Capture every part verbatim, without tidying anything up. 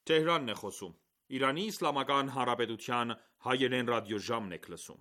Իրանի Իսլամական Հանրապետության հայերեն ռադիոժամն եք լսում: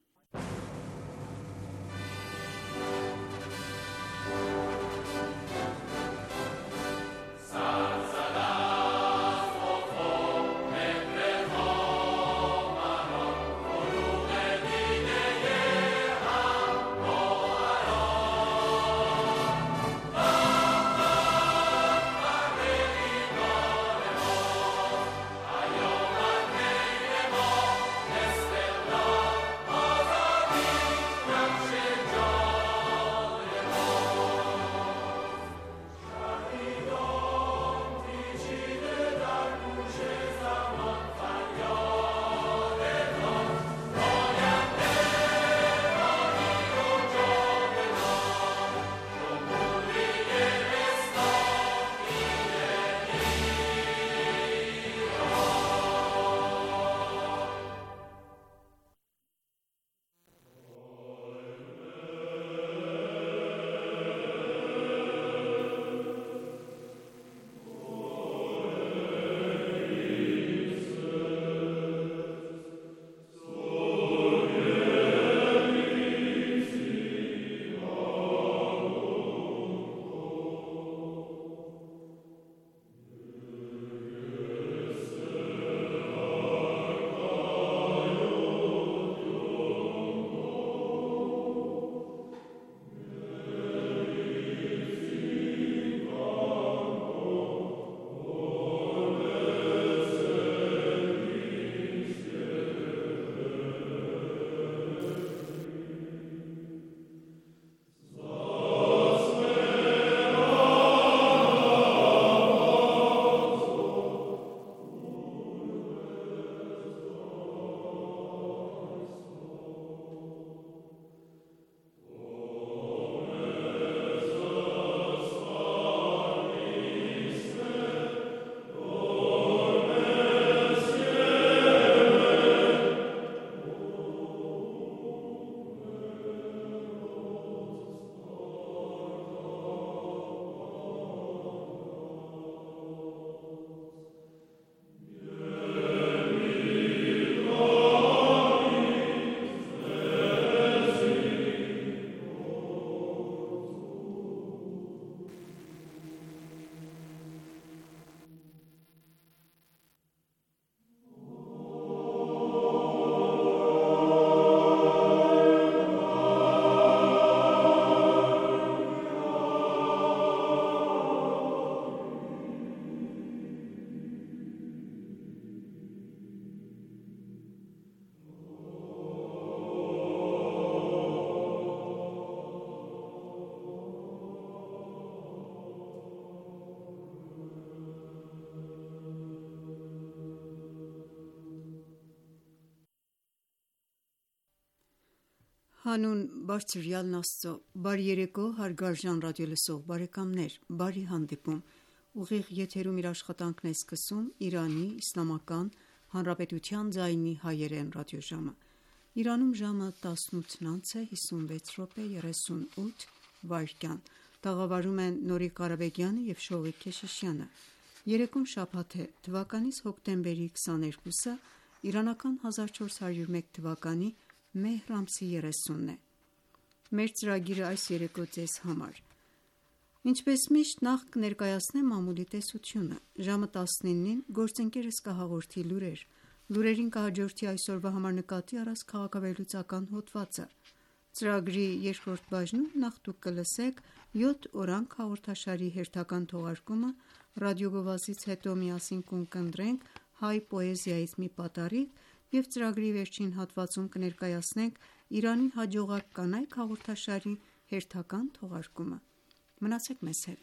Հանուն բարձրյալն Աստծո, բարի երեկո հարգարժան ռադիոլսող բարեկամներ, բարի հանդիպում: Ուղիղ եթերում իր աշխատանքն է սկսում Իրանի Իսլամական Հանրապետության ձայնի հայերեն ռադիոժամը: Իրանում ժամը տասնութն անց է հիսունվեց րոպե երեսունութ վայրկյան: Տաղավարում են Նորիկ Ղարաբեգյանը և Շողիկ Քեշիշյանը: Երեկոն շաբաթ է, թվականիս հոկտեմբերի քսաներկուսը, իրանական հազար չորս հարյուր մեկ թվականի մեհր ամսի երեսունն է: Մեր ծրագիրը այս երեկո ձեզ համար: Ինչպես միշտ նախ կներկայացնեմ մամուլի տեսությունը: Ժամը տասնինին գործընկերս կհաղորդի լուրեր: Լուրերին կհաջորդի այսօրվա համար նկատի առած քաղաքավերլուծական հոդվածը: Ծրագրի երկրորդ բաժնում նախ դուք կլսեք յոթ օրանգ հաղորդաշարի հերթական թողարկումը, ռադիոգովազդից հետո միասին կունկնդրենք հայ պոեզիայից մի պատառիկ և ծրագրի վերջին հատվածում կներկայացնենք Իրանի հաջողակ կանայք հաղորդաշարի հերթական թողարկումը: Մնացեք մեզ հետ: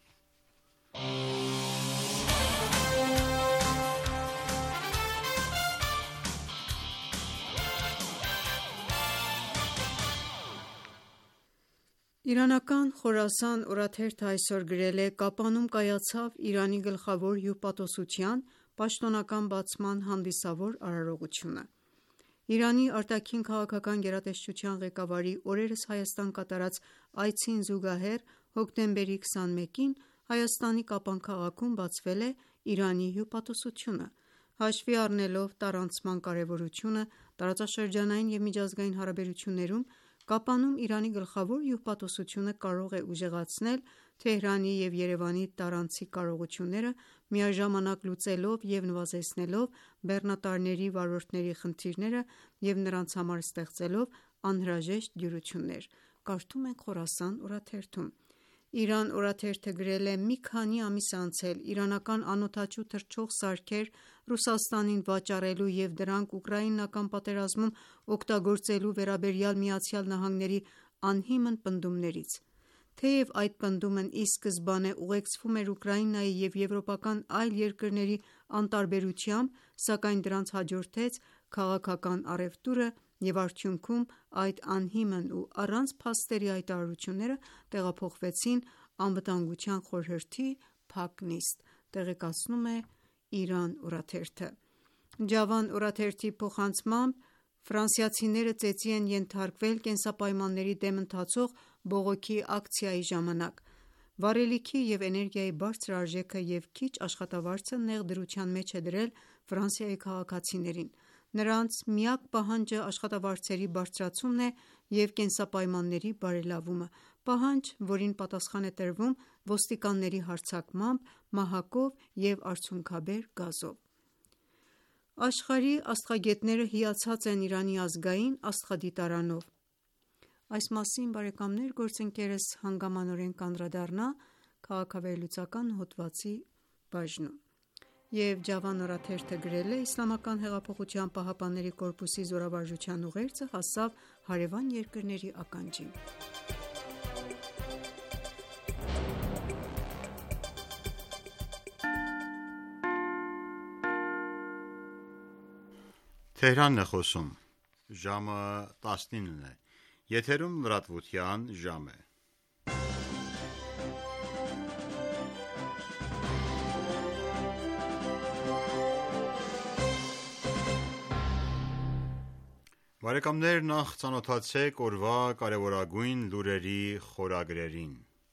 Իրանական Խորասան օրաթերթը այսօր գրել է. «Կապանում կայացավ Իրանի գլխավոր հյուպատոսության պաշտոնական բացման հանդիսավոր արարողությունը»: Իրանի արտաքին քաղաքական գերատեսչության ղեկավարի օրերս Հայաստան կատարած այցին զուգահեռ հոկտեմբերի քսանմեկին Հայաստանի Կապան քաղաքում բացվել է Իրանի հյուպատոսությունը։ Հաշվի առնելով տարանցման կարևորությունը տարածաշրջանային և միջազգային հարաբերություններում, Կապանում Իրանի գլխավոր հյուպատոսությունը կարող է ուժեղացնել Թեհրանի և Երևանի տարանցի կարողությունները՝ միաժամանակ լուծելով և նվազեցնելով բեռնատարների վարորդների խնդիրները և նրանց համար ստեղծելով անհրաժեշտ դյուրություններ։ Կարդում ենք Խորասան օրաթերթում։ Իրան օրաթերթը գրել է. «Մի քանի ամիս է անցել իրանական անօդաչու թռչող սարքեր Ռուսաստանին վաճառելու և դրանք ուկրաինական պատերազմում օգտագործելու վերաբերյալ ԱՄՆ-ի անհիմն պնդումներից։ Թեև այդ պնդումն ի սկզբանե ուղեկցվում էր Ուկրաինայի և եվրոպական այլ երկրների անտարբերությամբ, սակայն դրանց հաջորդեց քաղաքական առևտուրը, և արդյունքում այդ անհիմն ու առանց փաստերի հայտարարությունները տեղափոխվեցին Անվտանգության խորհրդի փակ նիստ», տեղեկացնում է Իրան օրաթերթը։ Ջավան օրաթերթի փոխանցմամբ, ֆրանսիացիները ծեծի են ենթարկվել կենսապայմանների դեմ ընթացող բողոքի ակցիայի ժամանակ։ Վառելիքի և էներգիայի բարձր արժեքը և քիչ աշխատավարձը նեղ դրության մեջ է դրել Ֆրանսիայի քաղաքացիներին։ Նրանց միակ պահանջը աշխատավարձերի բարձրացումն է և կենսապայմանների բարելավումը, պահանջ, որին պատասխան է տրվում ոստիկանների հարձակմամբ, մահակով և արցունքաբեր գազով։ Աշխարհի աստղագետները հիացած են Իրանի ազգային աստղադիտարանով։ Այս մասին գործընկերս հանգամանորեն կանդրադառնա քաղաքավերլուծական հոդվածի բաժնում։ Եվ Ջավան օրաթերթը գրել է. «Իսլամական հեղափոխության պահապանների կորպուսի զորավարժության ուղերձը հասավ հարևան երկրների ականջին»։ Բարեկամներ նախ ծանոթացեք օրվա կարևորագույն լուրերի խորագրերին։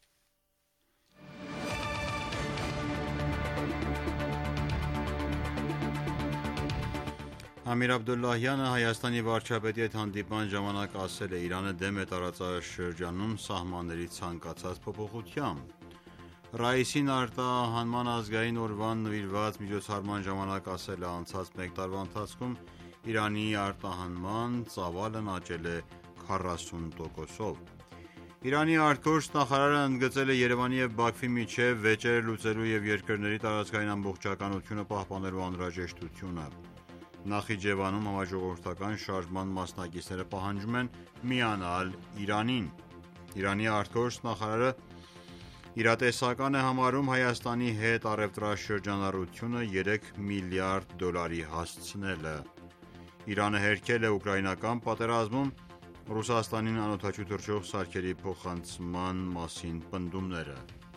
Ամիր Աբդոլլահյանը Հայաստանի վարչապետի հետ հանդիպման ժամանակ ասել է. «Իրանը դեմ է տարածաշրջանում սահմանների ցանկացած փոփոխության»։ Ռաիսին արտահանման ազգային օրվան նվիրված միջոցառման ժամանակ ասել է. «Անցած մեկ տարվա ընթացքում Իրանի արտահանման ծավալն աճել է քառասուն տոկոսով»։ Իրանի ԱԳ նախարարը ընդգծել է Երևանի և Բաքվի միջև վեճերը լուծելու և երկրների տարածքային ամբողջականությունը պահպանելու անհրաժեշտությունը։ Նախիջևանում համաժողովրդական շարժման մասնակիցները պահանջում են միանալ Իրանին։ Իրանի ԱԳ նախարարը իրատեսական է համարում Հայաստանի հետ առևտրաշրջանառությունը երեք միլիարդ դոլարի հասցնելը։ Իրանը հերքել է ուկրաինական պատերազմում Ռուսաստանին անօդաչու թռչող սարքերի փոխանցման մասին պնդումները։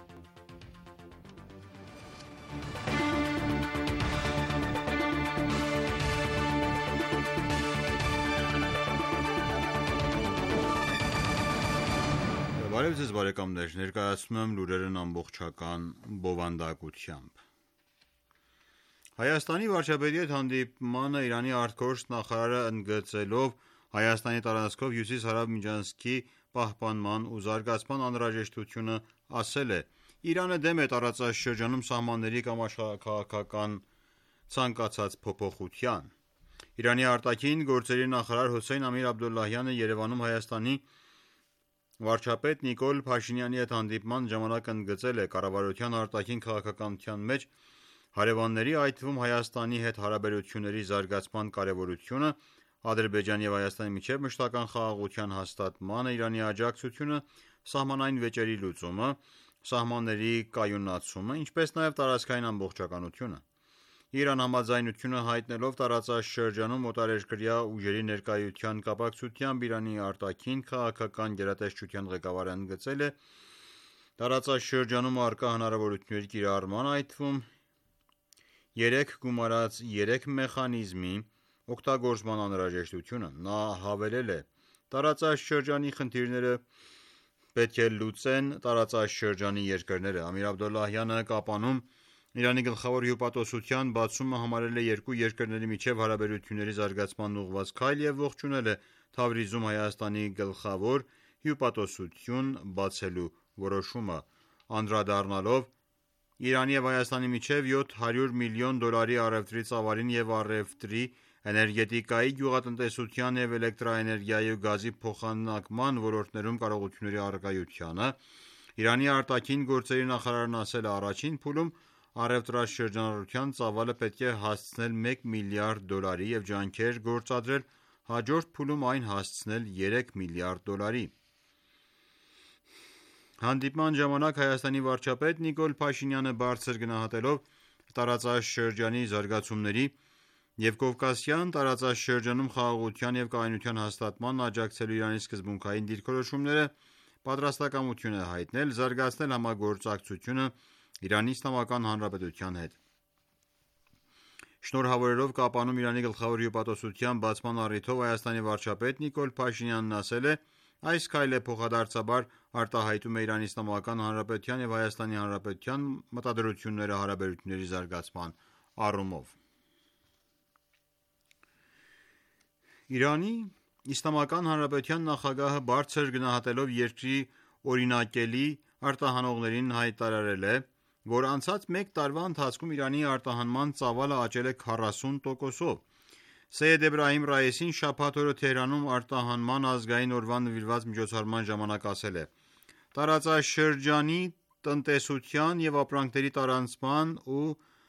Բարև Ձեզ բարեկամներ, ներկայացնում եմ լուրերն ամբողջական բովանդակությամբ։ Հայաստանի վարչապետի հետ հանդիպմանը Իրանի ԱԳ նախարարը ընդգծելով Հայաստանի տարածքով հյուսիս-հարավ միջանցքի պահպանման ու զարգացման անհրաժեշտությունը, ասել է. «Իրանը դեմ է տարածաշրջանում սահմանների կամ աշխարհաքաղաքական ցանկացած փոփոխության»։ Իրանի արտաքին գործերի նախարար Հոսեյն Ամիր Աբդոլլահյանը Երևանում Հայաստանի վարչապետ Նիկոլ Փաշինյանի հետ հանդիպման ժամանակ ընդգծել է կառավարության արտաքին քաղաքականության մեջ հարևանների, այդ թվում Հայաստանի հետ հարաբերությունների զարգացման կարևորությունը, Ադրբեջանի և Հայաստանի միջև մշտական խաղաղության հաստատմանը Իրանի աջակցությունը, սահմանային վեճերի լուծումը, սահմանների կայունացումը, ինչպես նաև տարածքային ամբողջականությունը։ Իրան համաձայնությունը հայտնելով տարածաշրջանում օտարերկրյա ուժերի ներկայության կապակցությամբ Իրանի արտաքին քաղաքական գերատեսչության ղեկավարը ընդգծել է տարածաշրջանում առկա հնարավորությունների կիրառման, այդ թվում երեք գումարած երեք մեխանիզմի օգտագործման անհրաժեշտությունը։ Նա հավելել է. «Տարածաշրջանի խնդիրները պետք է լուծեն տարածաշրջանի երկրները»։ Ամիր Աբդոլլահյանը Կապանում Իրանի գլխավոր հյուպատոսության բացումը համարել է երկու երկրների միջև հարաբերությունների զարգացմանն ուղղված քայլ և ողջունել է Թավրիզում Հայաստանի գլխավոր հյուպատոսություն բացելու որոշումը, անդրադառնալով Իրանի և Հայաստանի միջև յոթ հարյուր միլիոն դոլարի առևտրի ծավալին և առևտրի, էներգետիկայի, գյուղատնտեսության և էլեկտրաէներգիայի ու գազի փոխանակման ոլորտներում կարողությունների առկայությանը, Իրանի արտաքին գործերի նախարարն ասել է. «Առաջին փուլում առևտրաշրջանառության ծավալը պետք է հասցնել մեկ միլիարդ դոլարի և ջանքեր գործադրել հաջորդ փուլում այն հասցնել երեք միլիարդ դոլարի»: Հանդիպման ժամանակ Հայաստանի վարչապետ Նիկոլ Փաշինյանը բարձր գնահատելով տարածաշրջանի զարգացումների և Կովկասյան տարածաշրջանում խաղաղության և կայունության հաստատմանն աջակցելու Իրանի սկզբունքային դիրքորոշումները, պատրաստակամություն է հայտնել զարգացնել համագործակցությունը Իրանի Իսլամական Հանրապետության հետ: Շնորհավորելով Կապանում Իրանի գլխավոր հյուպատոսության բացման առիթով Հայաստանի վարչապետ Նիկոլ Փաշինյանն ասել է. «Այս քայլը փոխադարձաբար արտահայտում է Իրանի Իսլամական Հանրապետության և Հայաստանի Հանրապետության մտադրությունները հարաբերությունների զարգացման առումով»: Իրանի Իսլամական Հանրապետության նախագահը բարձր գնահատելով երկրի օրինակելի արտահանողներին հայտարարել է, որ անցած մեկ տարվա ընթացքում Իրանի արտահանման ծավալը աճել է քառասուն տոկոսով: Սեյեդ Էբրահիմ Ռայիսին շաբաթ օրը Թեհրանում արտահանման ազգային օրվան նվիրված միջոցառման ժամանակ ասել է. «Տարածաշրջանի տնտեսության և ապրանքների տարանցման ու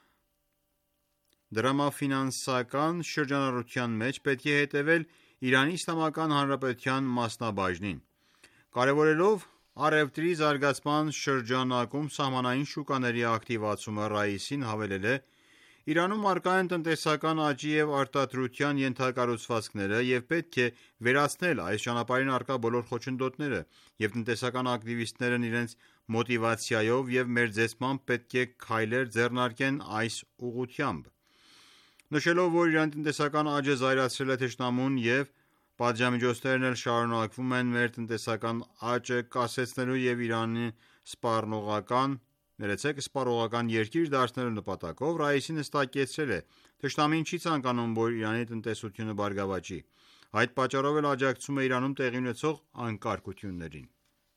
դրամաֆինանսական շրջանառության մեջ պետք է հետևել Իրանի Իսլամական Հանրապետության մասնաբաժնին»: Կարևորելով առևտրի զարգացման շրջանակում սահմանային շուկաների ակտիվացումը, Ռայիսին հավելել է. «Իրանում առկա են տնտեսական աճի և արտադրության ենթակառուցվածքները և պետք է վերացնել այս ճանապարհին առկա բոլոր խոչընդոտները և տնտեսական ակտիվիստներն իրենց մոտիվացիայով և մերձեցմամբ պետք է քայլեր ձեռնարկեն այս ուղղությամբ»: Նշելով, որ Իրանի տնտեսական աճը զայրացրել է թշնամուն և պատժամիջոցներն էլ շարունակվում են մեր տնտեսական աճը կասեցնելու և Իրան սպառողական երկիր դարձնելու նպատակով, Ռայիսին հստակեցրել է. «Թշնամին չի ցանկանում, որ Իրանի տնտեսությունը բարգավաճի: Այդ պատճառով էլ աջակցում է Իրանում տեղի ունեցող անկարգություններին»: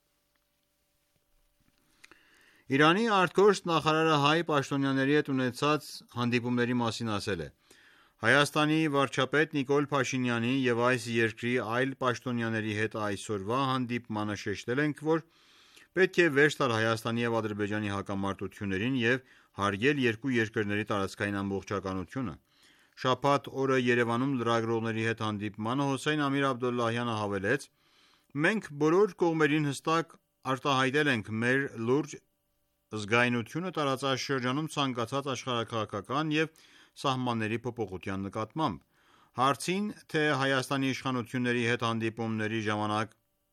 Իրանի ԱԳ նախարարը հայ պաշտոնյաների հետ ունեցած հանդիպումների մասին ասել է. «Հայաստանի վարչապետ Նիկոլ Փաշինյանի և այս երկրի այլ պաշտոնյաների հետ այսօրվա հանդիպմանը շեշտել ենք, որ պետք է վերջ տալ Հայաստանի և Ադրբեջանի հակամարտություններին և հարգել երկու երկրների տարածքային ամբողջականությունը»: Շաբաթ օրը Երևանում լրագրողների հետ հանդիպմանը Հոսեյն Ամիր-Աբդոլլահյանը հավելեց. «Մենք բոլոր կողմերին հստակ արտահայտել ենք մեր լուրջ զգայունությունը տարածաշրջանում ցանկացած աշխարհաքաղաքական և սահմանների փոփոխության նկատմամբ»: Հարցին, թե Հայաստանի իշխանությունների հետ հանդիպումների ժամանակ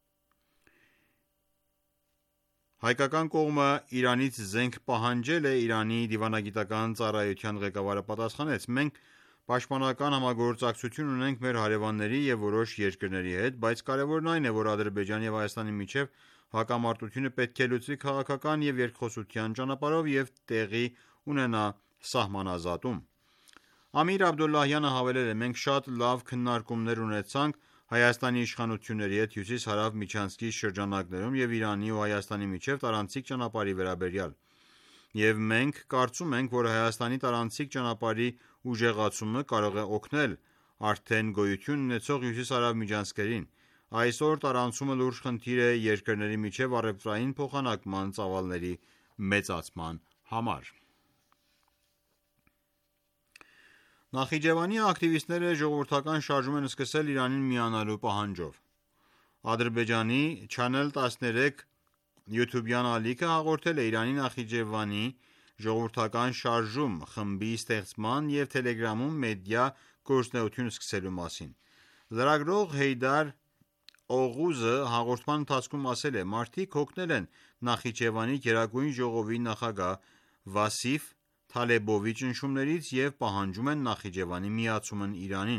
հայկական կողմը Իրանից զենք պահանջել է, Իրանի դիվանագիտական ծառայության ղեկավարը պատասխանեց. «Մենք պաշտպանական համագործակցություն ունենք մեր հարևանների և որոշ երկրների հետ, բայց կարևորն այն է, որ Ադրբեջանի և Հայաստանի միջև հակամարտությունը պետք է լուծվի քաղաքական և երկխոսության ճանապարհով և տեղի ունենա սահմանազատում»: Ամիր Աբդոլլահյանը հավելել է. «Մենք շատ լավ քննարկումներ ունեցանք Հայաստանի իշխանությունների հետ հյուսիս-հարավ միջանցքի շրջանակներում և Իրանի ու Հայաստանի միջև տարանցիկ ճանապարհի վերաբերյալ: Եվ մենք կարծում ենք, որ Հայաստանի տարանցիկ ճանապարհի ուժեղացումը կարող է օգնել արդեն գոյություն ունեցող հյուսիս-հարավ միջանցքերին: Այսօր տարանցումը լուրջ խնդիր է երկրների միջև առևտրային փոխանակման ծավալների մեծացման համար»: Նախիջևանի ակտիվիստները ժողովրդական շարժում են սկսել Իրանին միանալու պահանջով: Ադրբեջանի Չանել տասներեք յութուբյան ալիքը հաղորդել է Իրանի Նախիջևանի ժողովրդական շարժում խմբի ստեղծման և Թելեգրամում մեդիա գործունեություն սկսելու մասին: Լրագրող Հեյդար Օղուզը հաղորդման ընթացքում ասել է. «Մարդիկ հոգնել են Նախիջևանի Գերագույն ժողովի նախագահ Վասիֆ Թալեբովի ճնշումներից և պահանջում են Նախիջևանի միացումն Իրանին»: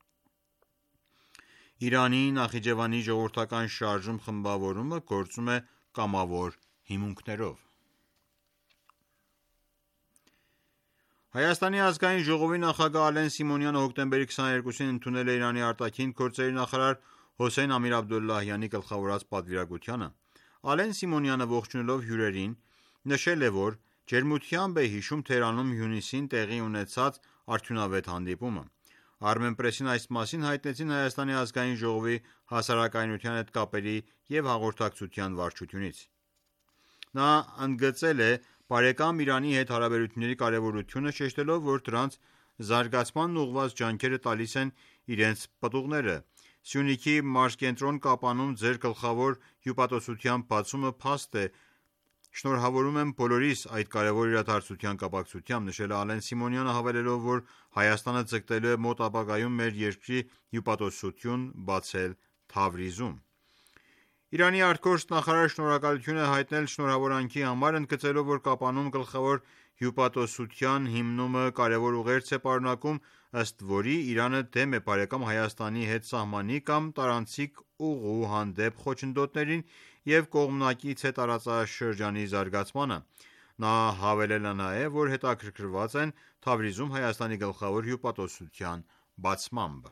Իրանի Նախիջևանի ժողովրդական շարժում խմբավորումը գործում է կամավոր հիմունքներով: Հայաստանի ազգային ժողովի նախագահ Ալեն Սիմոնյանը հոկտեմբերի քսաներկուսին ընդունել է Իրանի արտաքին գործերի նախարար Հոսեյն Ամիր-Աբդոլլահյանի գլխավորած պատվիրակությանը։ Ալեն Սիմոնյանը ողջունելով հյուրերին նշել է, որ ջերմությամբ է հիշում Թեհրանում հունիսին տեղի ունեցած արդյունավետ հանդիպումը։ Armenpress-ին այս մասին հայտնեցին Հայաստանի ազգային ժողովի հասարակայնության հետ կապերի և հաղորդակցության վարչությունից։ Նա ընդգծել է բարեկամ Իրանի հետ հարաբերությունների կարևորությունը, շեշտելով, որ դրանց զարգացմանն ուղղված ջանքերը տալիս են իրենց պտուղները։ Սյունիքի մարզկենտրոն Կապանում ձեր գլխավոր հյուպատոսության բացումը փաստ է, շնորհավորում եմ բոլորիս այդ կարևոր իրադարձության կապակցությամբ, նշել է Ալեն Սիմոնյանը, հավելելով, որ Հայաստանը ձգտելու է մոտ ապագայում մեր երկրի հյուպատոսություն բացել Թավրիզում։ Իրանի արտգործնախարարը շնորհակալություն է հայտնել շնորհավորանքի համար, ընդգծելով, որ Կապանում գլխավոր հյուպատոսության հիմնումը կարևոր ուղերձ է պարունակում, ըստ որի Իրանը դեմ է բարեկամ Հայաստանի հետ սահմանի կամ տարանցիկ ուղու հանդեպ խոչընդոտներին և կողմնակից է տարածաշրջանի զարգացմանը։ Նա հավելել է նաև, որ հետաքրքրված են Թավրիզում Հայաստանի գլխավոր հյուպատոսության բացմամբ։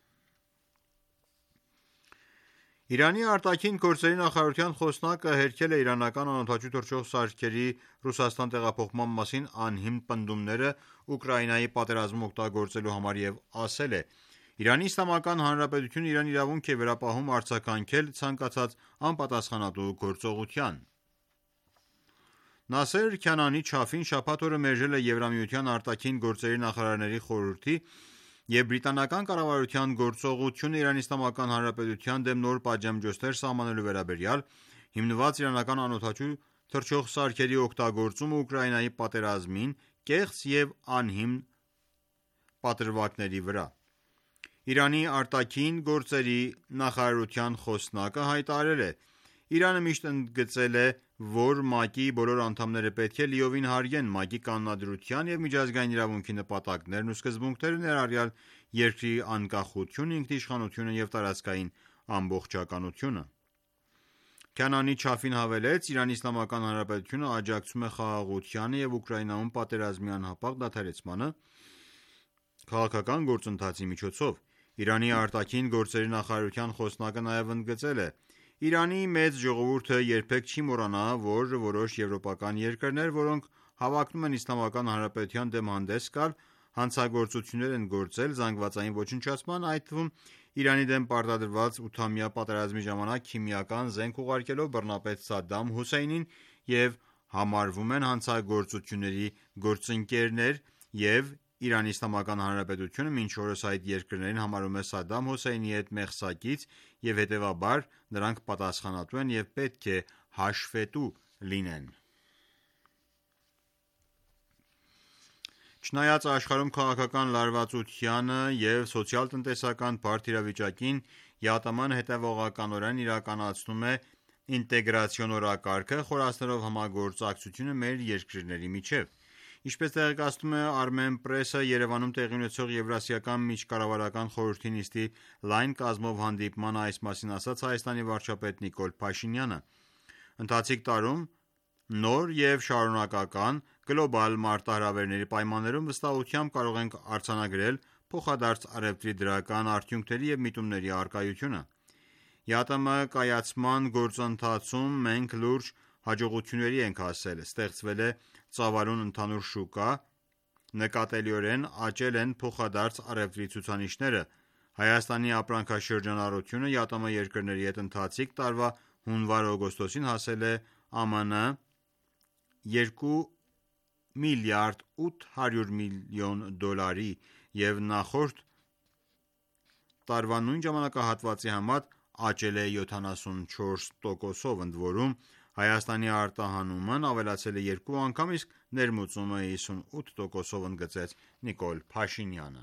Իրանի արտաքին գործերի նախարարության խոսնակը հերքել է իրանական անօդաչու թռչող սարքերի Ռուսաստան տեղափոխման մասին անհիմն պնդումները Ուկրաինայի պատերազմում օգտագործելու համար և ասել է. «Իրանի Իսլամական Հանրապետությունը իրեն իրավունք է վերապահում արձագանքել ցանկացած անպատասխանատու գործողության»։ Նասեր Քանանի Չաֆին շաբաթ օրը մերժել է Եվրամիության արտաքին գործերի նախարարների խորհրդի և բրիտանական կառավարության գործողությունը Իրանի Իսլամական Հանրապետության դեմ նոր պատժամիջոցներ սահմանելու վերաբերյալ, հիմնված իրանական անօդաչու թռչող սարքերի օգտագործումը Ուկրաինայի պատերազմին կեղծ և անհիմն պատրվակների վրա։ Իրանի արտաքին գործերի նախարարության խոսնակը հայտարարել է. «Իրանը միշտ ընդգծել է, որ ՄԱԿ-ի բոլոր անդամները պետք է լիովին հարգեն ՄԱԿ-ի կանոնադրության և միջազգային իրավունքի նպատակներն ու սկզբունքները, ներառյալ երկրի անկախությունը, ինքնիշխանությունը և տարածքային ամբողջականությունը»։ Քանանի Չաֆին հավելեց. «Իրանի Իսլամական Հանրապետությունը աջակցում է խաղաղությանը և Ուկրաինայում պատերազմի անհապաղ դադարեցմանը քաղաքական գործընթացի միջոցով»։ Իրանի արտաքին գործերի նախարարության խոսնակը նաև ընդգծել է. «Իրանի մեծ ժողովուրդը երբեք չի մոռանա, որ որոշ եվրոպական երկրներ, որոնք հավակնում են Իսլամական Հանրապետության դեմ հանդես գալ, հանցագործություններ են գործել զանգվածային ոչնչացման, այդ թվում Իրանի դեմ պարտադրված ութամյա պատերազմի ժամանակ քիմիական զենք ուղարկելով բռնապետ Սադամ Հուսեյնին և համարվում են հանցագործությունների գործընկերներ, և Իրանի Իսլամական Հանրապետությունը մինչ օրս այդ երկրներին համարում է Սադամ Հուսեյնի հետ մեղսակից և հետևաբար նրանք պատասխանատու են և պետք է հաշվետու լինեն»։ Չնայած աշխարհում քաղաքական լարվածությանը և սոցիալ-տնտեսական բարդ իրավիճակին, ԵԱՏՄ-ն հետևողականորեն իրականացնում է ինտեգրացիոն օրակարգը, խորացնելով համագործակցությունը մեր երկրների միջև։ Ինչպես տեղեկացնում է Armenpress-ը, Երևանում տեղի ունեցող Եվրասիական միջկառավարական խորհրդի նիստի լայն կազմով հանդիպմանը այս մասին ասաց Հայաստանի վարչապետ Նիկոլ Փաշինյանը։ Ընթացիկ տարում նոր և շարունակական գլոբալ մարտահրավերների պայմաններում վստահությամբ կարող ենք արձանագրել փոխադարձ առևտրի դրական արդյունքների և միտումների առկայությունը։ ԵԱՏՄ կայացման գործընթացում մենք լուրջ հաջողությունների ենք հասել, ստեղծվել է ծավալուն ընդհանուր շուկա, նկատելիորեն աճել են փոխադարձ առևտրի ցուցանիշները։ Հայաստանի ապրանքաշրջանառությունը ԵԱՏՄ երկրների հետ ընթացիկ տարվա հունվար-օգոստոսին հասել է ԱՄՆ երկու միլիարդ ութ հարյուր միլիոն դոլարի և նախորդ տարվա նույն ժամանակահատվածի համեմատ աճել է յոթանասունչորս տոկոսով, ընդորում Հայաստանի արտահանումն ավելացել է երկու անգամ, իսկ ներմուծումը հիսունութ տոկոսով, ընդգծեց Նիկոլ Փաշինյանը։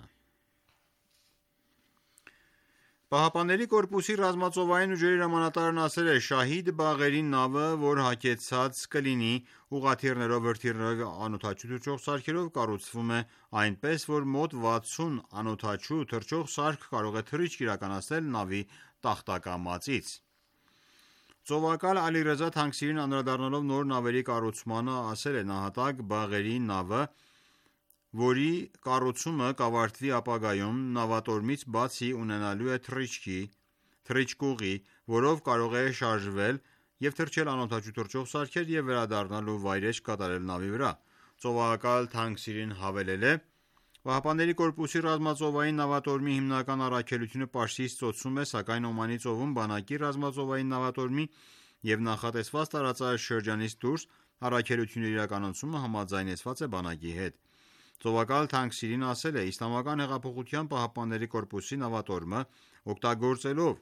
ԻՀՊԿ-ի ռազմածովային ուժերի հրամանատարն ասել է. «Շահիդ Բաղերի նավը, որ հագեցած կլինի ուղղաթիռներով, հրթիռներով և անօդաչու թռչող սարքերով, կառուցվում է այնպես, որ մոտ վաթսուն անօդաչու թռչող սարք կարող է թռիչք իրականացնել նավի տախտակամածից»։ Ծովակալ Ալիռեզա Թանկսիրին անդրադառնալով նոր նավերի կառուցմանը, ասել է. «Նահատակ Բաղերի նավը որի կառուցումը կավարտվի ապագայում նավատորմից բացի ունենալու է թռիչքի, թռիչքուղի, որով կարող է շարժվել և թռչել անօդաչու թռչող սարքեր և վերադառնալ ու վայրէջք կատարել նավի վրա: Ծովակալ Թանկսիրին հավելել է. «ԻՀՊԿ-ի ռազմածովային նավատորմի հիմնական առաքելությունը Պարսից ծոցում է, սակայն Օմանի ծովում բանակի ռազմածովային նավատորմի և նախատեսված տարածաշրջանից դուրս առաքելությունների իրականացումը համաձայնեցված է բանակի հետ»: Ծովակալ Թանկսիրին ասել է. «Իսլամական հեղափոխության պահապանների կորպուսի նավատորմը, օգտագործելով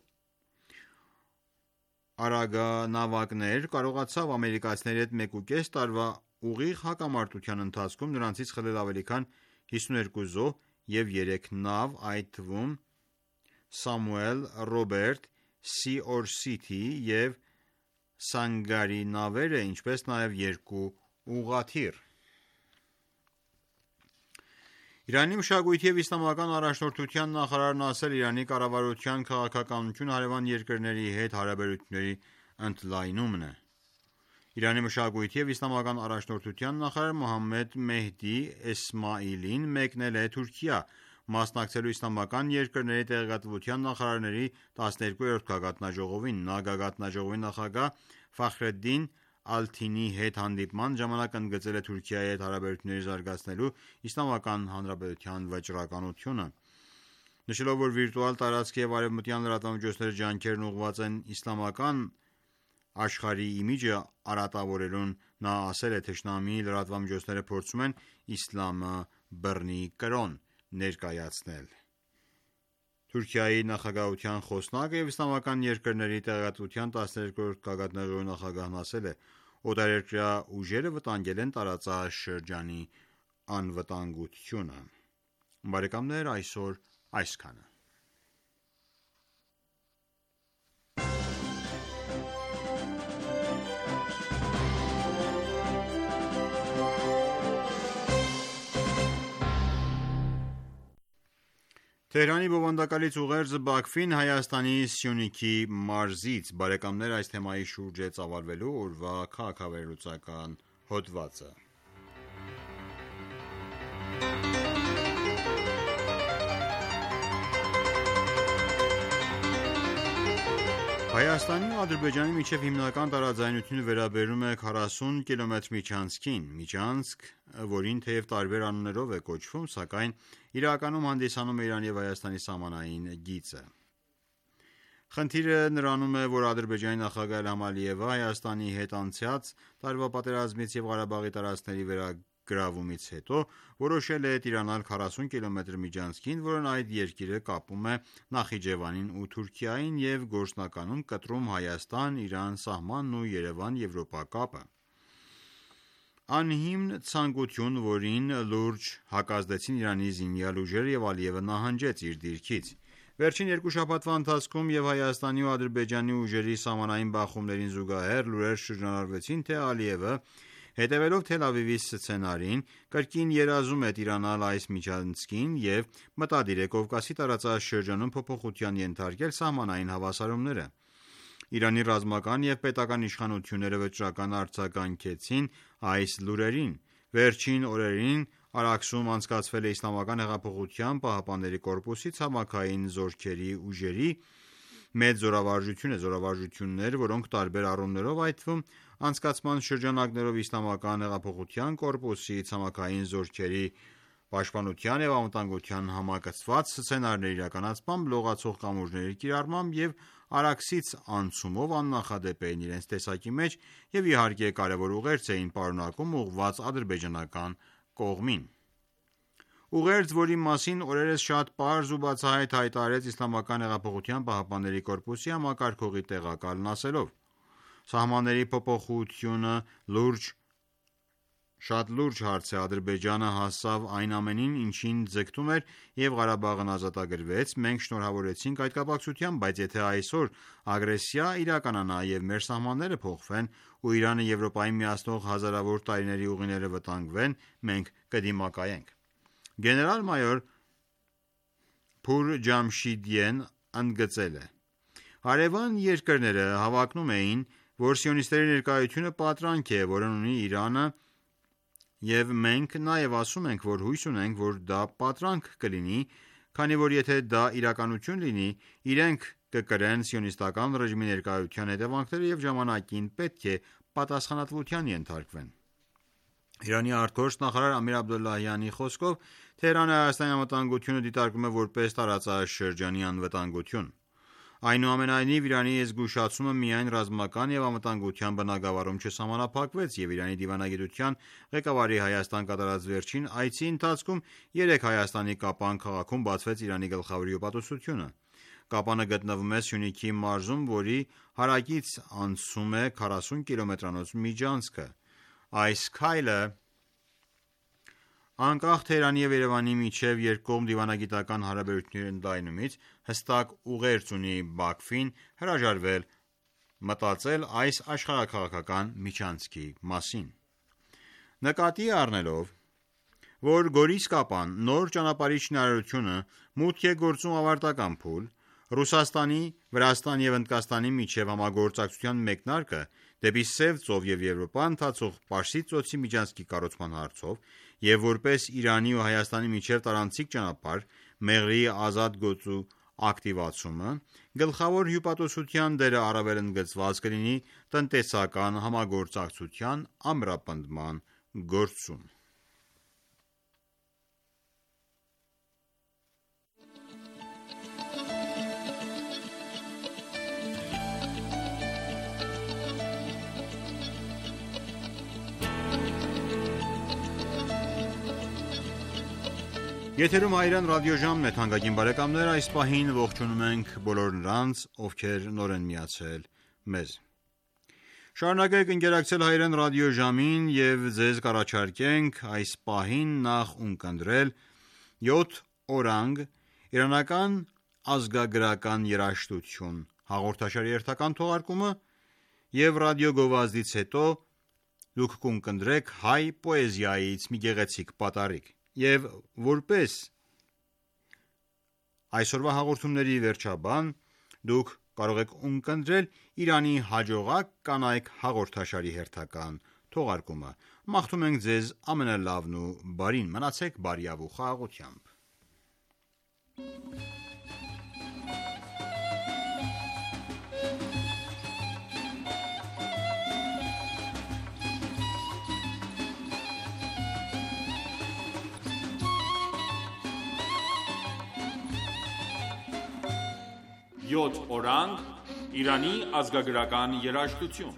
արագանավակներ, կարողացավ ամերիկացիների հետ մեկուկես տարվա ուղիղ հակամարտության ընթացքում նրանցից խլել ավելի քան հիսունհինգ զոհ և երեք նավ, այդ թվում Սամուել Ռոբերտ, Սի Օրսիթի և Սանգարի նավերը, ինչպես նաև երկու ուղղաթիռ»: Իրանի մշակույթի և իսլամական առաջնորդության նախարարն ասել է. «Իրանի կառավարության քաղաքականությունը հարևան երկրների հետ հարաբերությունների ընդլայնումն է»: Իրանի մշակույթի և իսլամական առաջնորդության նախարար Մոհամմեդ Մեհդի Էսմաիլին մեկնել է Թուրքիա՝ մասնակցելու իսլամական երկրների տեղեկատվության նախարարների տասներկուերորդ գագաթնաժողովին: Նա գագաթնաժողովի նախագահ Ֆախրեդդին Ալթինիի հետ հանդիպման ժամանակ ընդգծել է Թուրքիայի հետ հարաբերությունները զարգացնելու Իսլամական Հանրապետության վճռականությունը: Նշելով, որ վիրտուալ տարածքը և արևմտյան լրատվամիջոցների ջանքերն ուղղված են իսլամական աշխարհի իմիջը արատավորելուն, նա ասել է. «Թշնամի լրատվամիջոցները փորձում են իսլամը բռնի կրոն ներկայացնել»: Թուրքիայի նախագահության խոսնակ և իսլամական երկրների տեղեկատվության տասներկուերորդ գագաթնաժողովի նախագահն ասել է. «Օտարերկրյա ուժերը վտանգել են տարածաշրջանի անվտանգությունը»: Այսօր այսքանը: Թեհրանի բովանդակալից ուղերձը Բաքվին Հայաստանի Սյունիքի մարզից: Այս թեմայի շուրջ է ծավալվելու օրվա քաղաքավերացիական հոդվածը: Հայաստանի ու Ադրբեջանի միջև հիմնական տարաձայնությունը վերաբերում է քառասուն կիլոմետր միջանցքին: Միջանցք, որին թեև տարբեր անուններով է կոչվում, սակայն իրականում հանդիսանում է Իրանի և Հայաստանի սահմանային գիծը: Խնդիրը նրանում է, որ Ադրբեջանի նախագահ Իլհամ Ալիևը Հայաստանի հետ անցյալ տարվա պատերազմից և Ղարաբաղի տարածքների վերագրավումից հետո որոշել է տիրանալ քառասուն կիլոմետր միջանցքին, որն այդ երկիրը կապում է Նախիջևանին ու Թուրքիային և գործնականում կտրում Հայաստան-Իրան սահմանն ու Երևան-Եվրոպա կապը: Անհիմն ցանկություն, որին լուրջ հակազդեցին Իրանի զինյալ ուժերը և Ալիևը նահանջեց իր դիրքից: Վերջին երկու շաբաթվա ընթացքում և Հայաստանի ու Ադրբեջանի ուժերի սահմանային բախումներին զուգահեռ լուրեր շրջանառվեցին, թե Ալիևը, հետևելով Թել Ավիվի սցենարին, կրկին երազում է տիրանալ այս միջանցքին և մտադիր է Կովկասի տարածաշրջանում փոփոխության ենթարկել սահմանային հավասարումները: Իրանի ռազմական և պետական իշխանությունները վճռական արձագանքեցին այս լուրերին: Վերջին օրերին Արաքսում անցկացվել է Իսլամական հեղափոխության պահապանների կորպուսի ցամաքային զորքերի ուժերի մեծ զորավարժությունը: Զորավարժություններ, որոնք տարբեր առումներով, այդ թվում անցկացման շրջանակներով Իսլամական հեղափոխության կորպուսի ցամաքային զորքերի պաշտպանության և անվտանգության համակցված սցենարների իրականացմամբ, լողացող կամուրջների կիրառմամբ և Արաքսից անցումով աննախադեպ էին իրենց տեսակի մեջ և իհարկե կարևոր ուղերձ էին պարունակում ուղղված ադրբեջանական կողմին: Ուղերձ, որի մասին օրերս շատ պարզ ու բացահայտ հայտարարեց Իսլամական հեղափոխության պահապանների կորպուսի համակարգողի տեղակալն, ասելով. «Սահմանների փոփոխությունը շատ լուրջ հարց է: Ադրբեջանը հասավ այն ամենին, ինչին ձգտում էր և Ղարաբաղն ազատագրվեց: Մենք շնորհավորեցինք այդ կապակցությամբ, բայց եթե այսօր ագրեսիա իրականանա և մեր սահմանները փոխվեն ու Իրանը Եվրոպային միացնող հազարավոր տարիների ուղիները վտանգվեն, մենք կդիմակայենք»: Գեներալ-մայոր Փուր Ջամշիդիեն ընդգծել է. «Հարևան երկրները հավակնում էին, որ սիոնիստների ներկայությունը պատրանք է, որն ունի Իրանը Եվ մենք նաև ասում ենք, որ հույս ունենք, որ դա պատրանք կլինի, քանի որ եթե դա իրականություն լինի, իրենք կկրեն սիոնիստական ռեժիմի ներկայության հետևանքները և ժամանակին պետք է պատասխանատվության ենթարկվեն։ Իրանի ԱԳ նախարար Ամիր Աբդոլլահյանի խոսքով, Թեհրանը Հայաստանի անվտանգությունը դիտարկում է որպես տարածաշրջանի անվտանգություն։ Այնուամենայնիվ, Իրանի զգուշացումը միայն ռազմական և անվտանգության բնագավառում չսահմանափակվեց, և Իրանի դիվանագիտության ղեկավարի Հայաստան կատարած վերջին այցի ընթացքում երեկ Հայաստանի Կապան քաղաքում բացվեց Իրանի գլխավոր հյուպատոսությունը։ Կապանը գտնվում է Սյունիքի մարզում, որի հարակից անցում է քառասուն կիլոմետրանոց միջանցքը։ Այս քայլը անկախ Թեհրանի և Երևանի միջև երկկողմ դիվանագիտական հարաբերությունների ընդլայնումից հստակ ուղերձ ունի Բաքվին հրաժարվել մտածել այս աշխարհաքաղաքական միջանցքի մասին։ Նկատի առնելով, որ Գորիս-Կապան նոր ճանապարհի շինարարությունը մուտք է գործում ավարտական փուլ, Ռուսաստանի, Վրաստանի և Հնդկաստանի միջև համագործակցության մեկնարկը դեպի Սև ծով և Եվրոպա ընթացող Պարսից ծոցի միջանցքի կառուցման հարցով և որպես Իրանի ու Հայաստանի միջև տարանցիկ ճանապարհ Մեղրիի ազատ գծու ակտիվացումը, գլխավոր հյուպատոսության դերը առավել ընդգծված կլինի տնտեսական համագործակցության ամրապնդման գործում։ Եթերում Հայրեն ռադիոժամն է, թանկագին բարեկամներ, այս պահին ողջունում ենք բոլոր նրանց, ովքեր նոր են միացել մեզ։ Շարունակեք ընկերակցել Հայրեն ռադիոժամին և ձեզ կառաջարկենք այս պահին նախ ունկնդրել «Յոթ օրանգ. իրանական ազգագրական երաժշտություն» հաղորդաշարի հերթական թողարկումը և ռադիոգովազդից հետո դուք կունկնդրեք հայ պոեզիայից մի գեղեցիկ պատառիկ։ Եվ որպես այսօրվա հաղորդումների վերջաբան, դուք կարող եք ունկնդրել Իրանի հաջողակ կանայք հաղորդաշարի հերթական թողարկումը։ Մաղթում ենք ձեզ ամենալավն ու բարին։ Մնացեք բարյավ ու խաղաղությամբ։ Յոթ օրանգ. Իրանի ազգագրական երաժշտություն։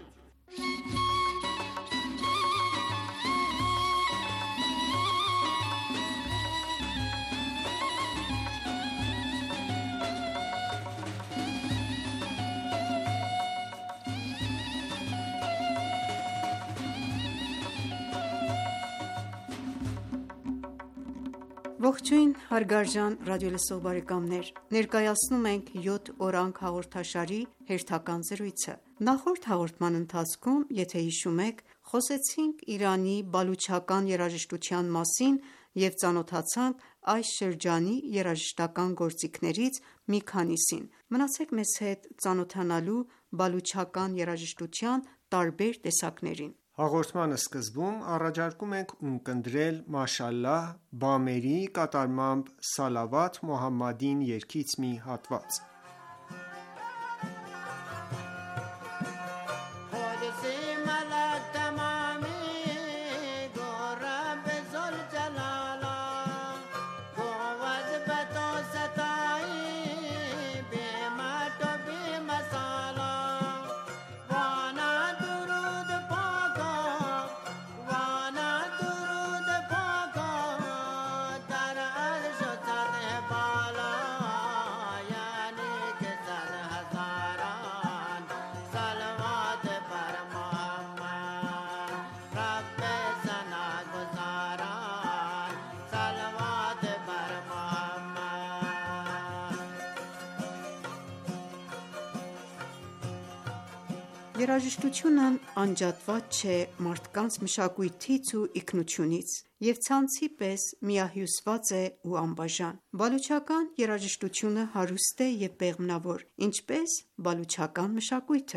Ողջույն հարգարժան ռադիոլսող բարեկամներ, ներկայացնում ենք «Յոթ օրանգ» հաղորդաշարի հերթական զրույցը։ Նախորդ հաղորդման ընթացքում, եթե հիշում եք, խոսեցինք Իրանի բալուչական երաժշտության մասին և ծանոթացանք այս շրջանի երաժշտական գործիքներից մի քանիսին։ Մնացեք մեզ հետ ծանոթանալու բալուչական երաժշտության տարբեր տեսակներին։ Հաղորդման սկզբում առաջարկում ենք ունկնդրել «Մաշալլահ» Բամերի կատարմամբ «Սալավաթ Մոհամմադին» երգից մի հատված։ Երաժշտությունն անջատված չէ մարդկանց մշակույթից ու ինքնությունից և ցանցի պես միահյուսված է ու անբաժան։ Բալուչական երաժշտությունը հարուստ է և պեղմնավոր, ինչպես բալուչական մշակույթը։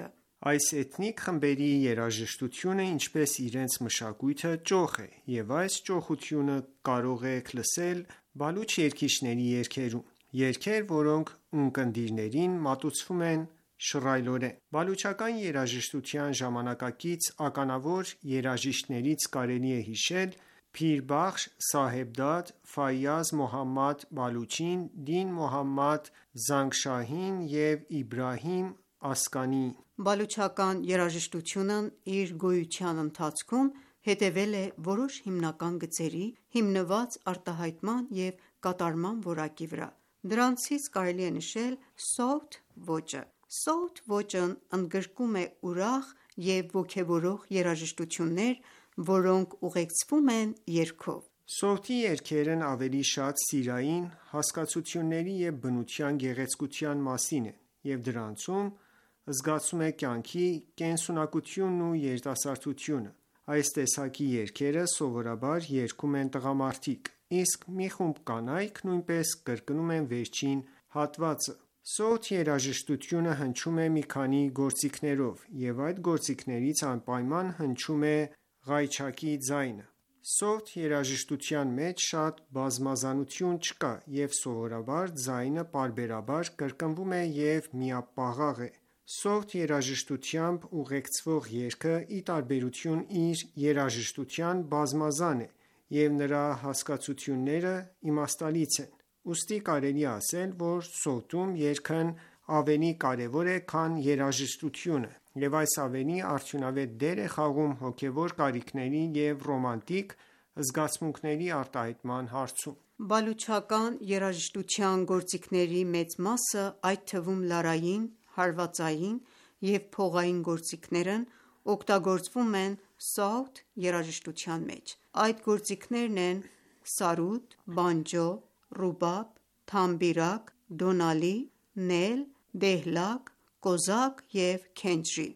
Այս էթնիկ խմբերի երաժշտությունը, ինչպես իրենց մշակույթը, ճոխ է, և այս ճոխությունը կարող եք լսել բալուչ երգիչների երգերում: Երգեր, որոնք ունկնդիրներին մատուցվում են շռայլորեն: Բալուչական երաժշտության ժամանակակից ականավոր երաժիշտներից կարելի է հիշել Փիր Բախշ Սահեբդադ, Ֆայազ Մոհամմադ Բալուչին, Դին Մոհամմադ Զանգշահին և Իբրահիմ Ասկանիին: Բալուչական երաժշտությունն իր գոյության ընթացքում հետևել է որոշ հիմնական գծերի՝ հիմնված արտահայտման և կատարման որակի վրա: Դրանցից կարելի է նշել Սոութ ոճը: Սոութ ոճն ընդգրկում է ուրախ և ոգևորող երաժշտություններ, որոնք ուղեկցվում են երգով: Սոութի երգերն ավելի շատ սիրային, հասկացությունների և բնության գեղեցկության մասին են և դրանցում զգացում եք կյանքի կենսունակությունն ու երիտասարդությունը: Այս տեսակի երգերը սովորաբար երգում են տղամարդիկ, իսկ մի խումբ կանայք նույնպես կրկնում են վերջին հատվածը: Սոութ երաժշտությունը հնչում է մի քանի գործիքներով և այդ գործիքներից անպայման հնչում է ղայչակի ձայնը: Սոութ երաժշտության մեջ շատ բազմազանություն չկա և սովորաբար ձայնը պարբերաբար կրկնվում է և միապաղաղ է: Սոութ երաժշտությամբ ուղեկցվող երգը, ի տարբերություն իր երաժշտության, բազմազան է և նրա հասկացությունները իմաստալից են: Ուստի կարելի է ասել, որ սոութում երգն ավելի կարևոր է, քան երաժշտությունը և այս ավելի արդյունավետ դեր է խաղում հոգևոր կարիքների և ռոմանտիկ զգացմունքների արտահայտման հարցում: Բալուչական երաժշտության գործիքների մեծ մասը, այդ թվում լարային, հարվածային և փողային գործիքներն օգտագործվում են Սոութ երաժշտության մեջ: Այդ գործիքներն են սարութ, բանջո, ռուբաբ, թանբիրակ, դոնալի, նել, դեհլակ, կոզակ և քենջրի: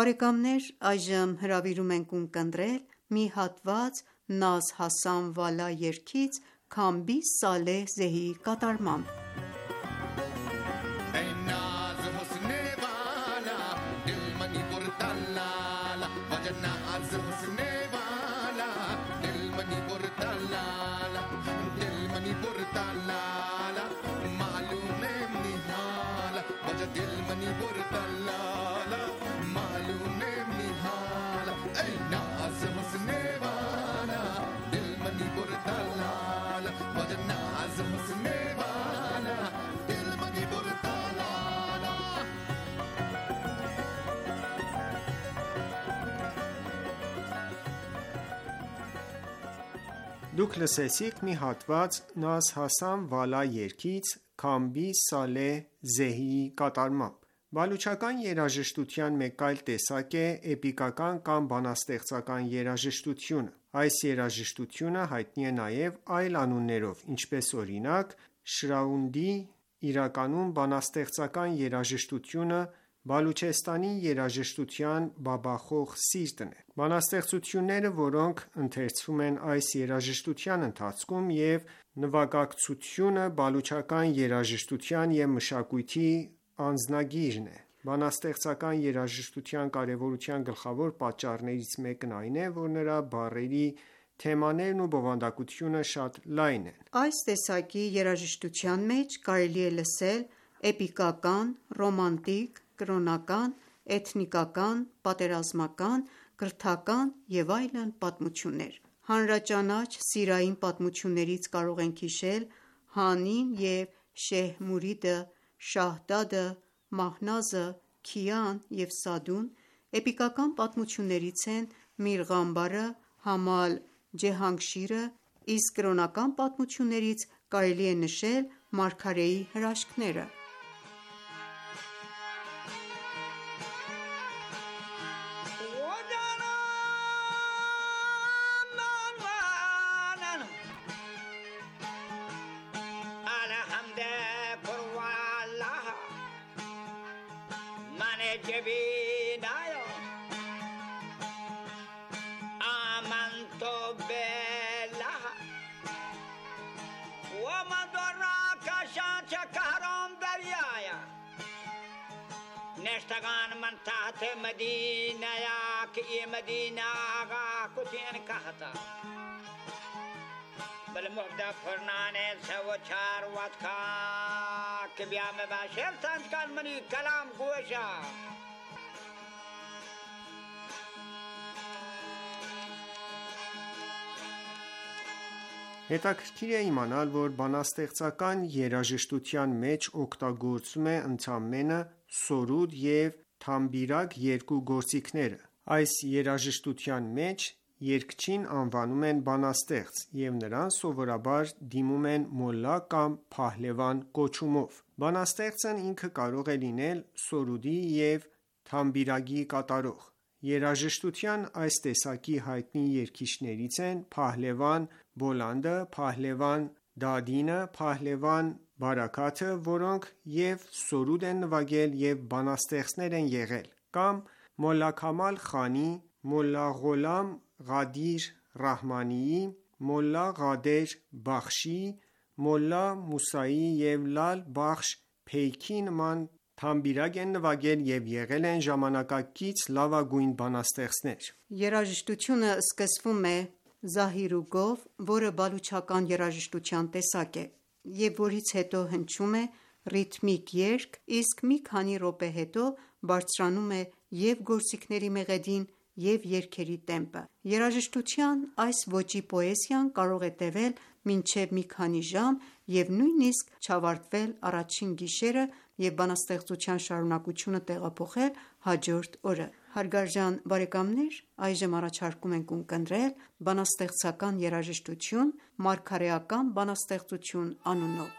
Այժմ հրավիրում ենք ունկնդրել մի հատված Նազ Հասան Վալա երգից Քամբի Սալեհ Զեհիի կատարմամբ: Դուք լսեցիք մի հատված Նազ Հասան Վալա երգից Քամբի Սալեհ Զեհիի կատարմամբ: Բալուչական երաժշտության մեկ այլ տեսակ է էպիկական կամ բանաստեղծական երաժշտությունը: Այս երաժշտությունը հայտնի է նաև այլ անուններով, ինչպես օրինակ Շրաունդի: Իրականում բանաստեղծական երաժշտությունը Բալուչեստանի երաժշտության բաբախող սիրտն է: Բանաստեղծությունները, որոնք ընթերցվում են այս երաժշտության ընթացքում և նվագակցությունը բալուչական երաժշտության և մշակույթի անձնագիրն է: Բանաստեղծական երաժշտության կարևորության գլխավոր պատճառներից մեկն այն է, որ նրա բառերի թեմաներն ու բովանդակությունը շատ լայն են: Այս տեսակի երաժշտության մեջ կարելի է լսել էպիկական, ռոմանտիկ, կրոնական, էթնիկական, պատերազմական, կրթական և այլն պատմություններ: Հանրաճանաչ սիրային պատմություններից կարող ենք հիշել Հանին և Շեհ Մուրիդը, Շահդադը, Մահնազը, Քիան և Սադուն: Էպիկական պատմություններից են Միրղամբարը, Համալ Ջեհանգշիրը, իսկ կրոնական պատմություններից կարելի է նշել մարգարեի հրաշքները: اشتغان من تحت مدینه یا که ای مدینه آقا کتین کهتا بل مبدا فرنانه سو چار وقت کا که بیا مباشر تنج کن منی کلام گوشا Հետաքրքիր է իմանալ, որ բանաստեղծական երաժշտության մեջ օգտագործում է ընդամենը սորուդ և թամբիրակ երկու գործիքները։ Այս երաժշտության մեջ երգչին անվանում են բանաստեղծ և նրան սովորաբար դիմում են մոլլա կամ փահլևան կոչումով։ Բանաստեղծն ինքը կարող է լինել սորուդի և թամբիրակի կատարող։ Երաժշտության այս տեսակի հայտնի երգիչներից են Փահլևան Բոլանդը, Փահլևան Դադինը, Փահլևան Բարաքաթը, որոնք և սորուդ են նվագել և բանաստեղծներ են եղել, կամ Մոլլա Քամալ Խանի, Մոլլա Ղոլամ Ղադիր Ռահմանիի, Մոլլա Ղադեր Բախշիի, Մոլլա Մուսայի և Լալ Բախշ Փեյքի նման թամբիրակ են նվագել և եղել են ժամանակակից լավագույն բանաստեղծներ։ Երաժշտությունը սկսվում է զահիրուգով, որը բալուչական երաժշտության տեսակ է, և որից հետո հնչում է ռիթմիկ երգ, իսկ մի քանի րոպե հետո բարձրանում է և գործիքների մեղեդին, և երգերի տեմպը։ Երաժշտության այս ոճի պոեզիան կարող է տևել մինչև մի քանի ժամ և նույնիսկ չավարտվել առաջին գիշերը և բանաստեղծության շարունակությունը տեղափոխել հաջորդ օրը։ Հարգարժան բարեկամներ, այժմ առաջարկում ենք ունկնդրել բանաստեղծական երաժշտություն «Մարգարեական բանաստեղծություն» անունով։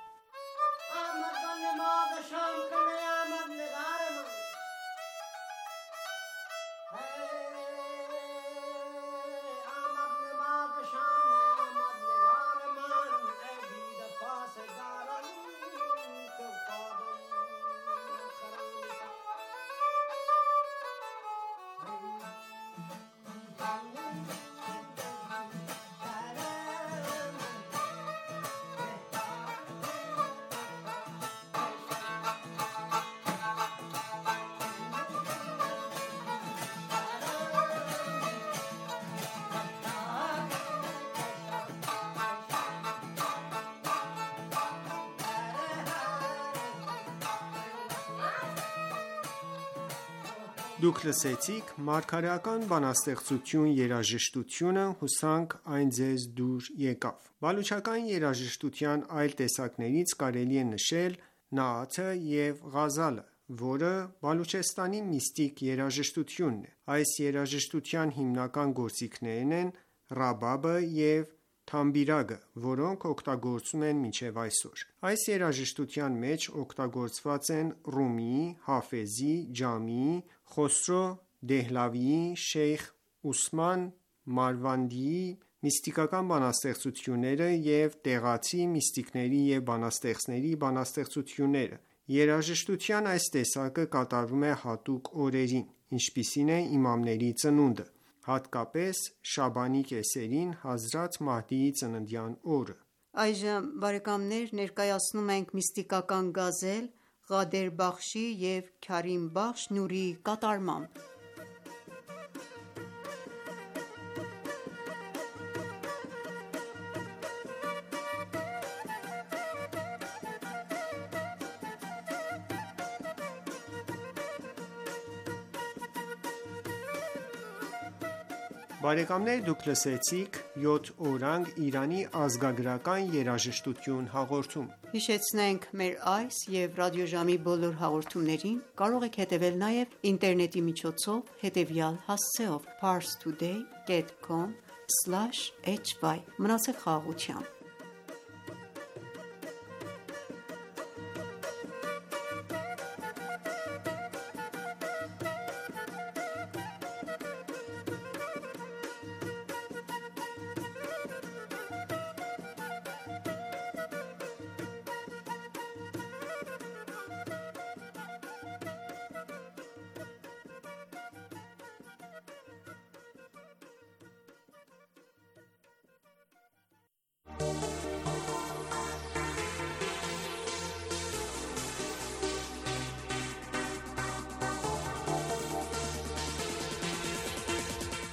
Դուք լսեցիք «Մարգարեական բանաստեղծություն» երաժշտությունը, հուսանք այն ձեզ դուր եկավ։ Բալուչական երաժշտության այլ տեսակներից կարելի է նշել նաաթը և ղազալը, որը Բալուչեստանի միստիկ երաժշտությունն է։ Այս երաժշտության հիմնական գործիքներն են ռաբաբը և թամբիրակը, որոնք օգտագործվում են մինչև այսօր։ Այս երաժշտության մեջ օգտագործված են Ռումիի, Հաֆեզի, Ջամիի, Խոսրո Դեհլավիի, Շեյխ Ուսման Մարվանդիի միստիկական բանաստեղծությունները և տեղացի միստիկների և բանաստեղծների բանաստեղծությունները։ Երաժշտության այս տեսակը կատարվում է հատուկ օրերին, ինչպիսին է իմամների ծնունդը, հատկապես Շաբանի կեսերին Հազրաթ Մահդիի ծննդյան օրը։ Այժմ ներկայացնում ենք միստիկական գազել Ղադեր Բախշի և Քարիմ Բախշ Նուրիի կատարմամբ։ Բարեկամներ դուք լսեցիք «Յոթ օրանգ Իրանի ազգագրական երաժշտություն» հաղորդումը։ Հիշեցնենք մեր այս և ռադիոժամի բոլոր հաղորդումներին կարող եք հետևել նաև ինտերնետի միջոցով հետևյալ հասցեով՝ parstoday dot com slash h y։ Մնացեք խաղաղությամբ։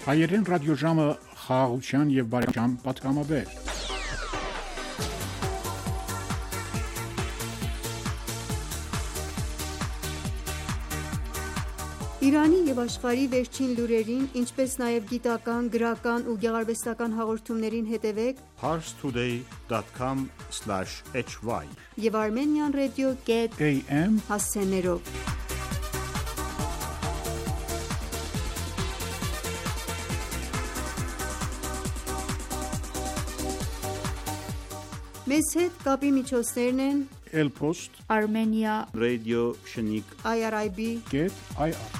Հայերեն ռադիոժամը խաղաղության եւ բարեկամ պատգամաբեր։ Իրանի եւ աշխարհի վերջին լուրերին, ինչպես նաեւ գիտական, գրական ու գեղարվեստական հաղորդումներին հետևեք Pars Today dot com slash h y եւ Armenian Radio dot A M հասցեներով։ Մեզ հետ կապի միջոցներն են Elpost Armenia Radio Shnik I R I B get I R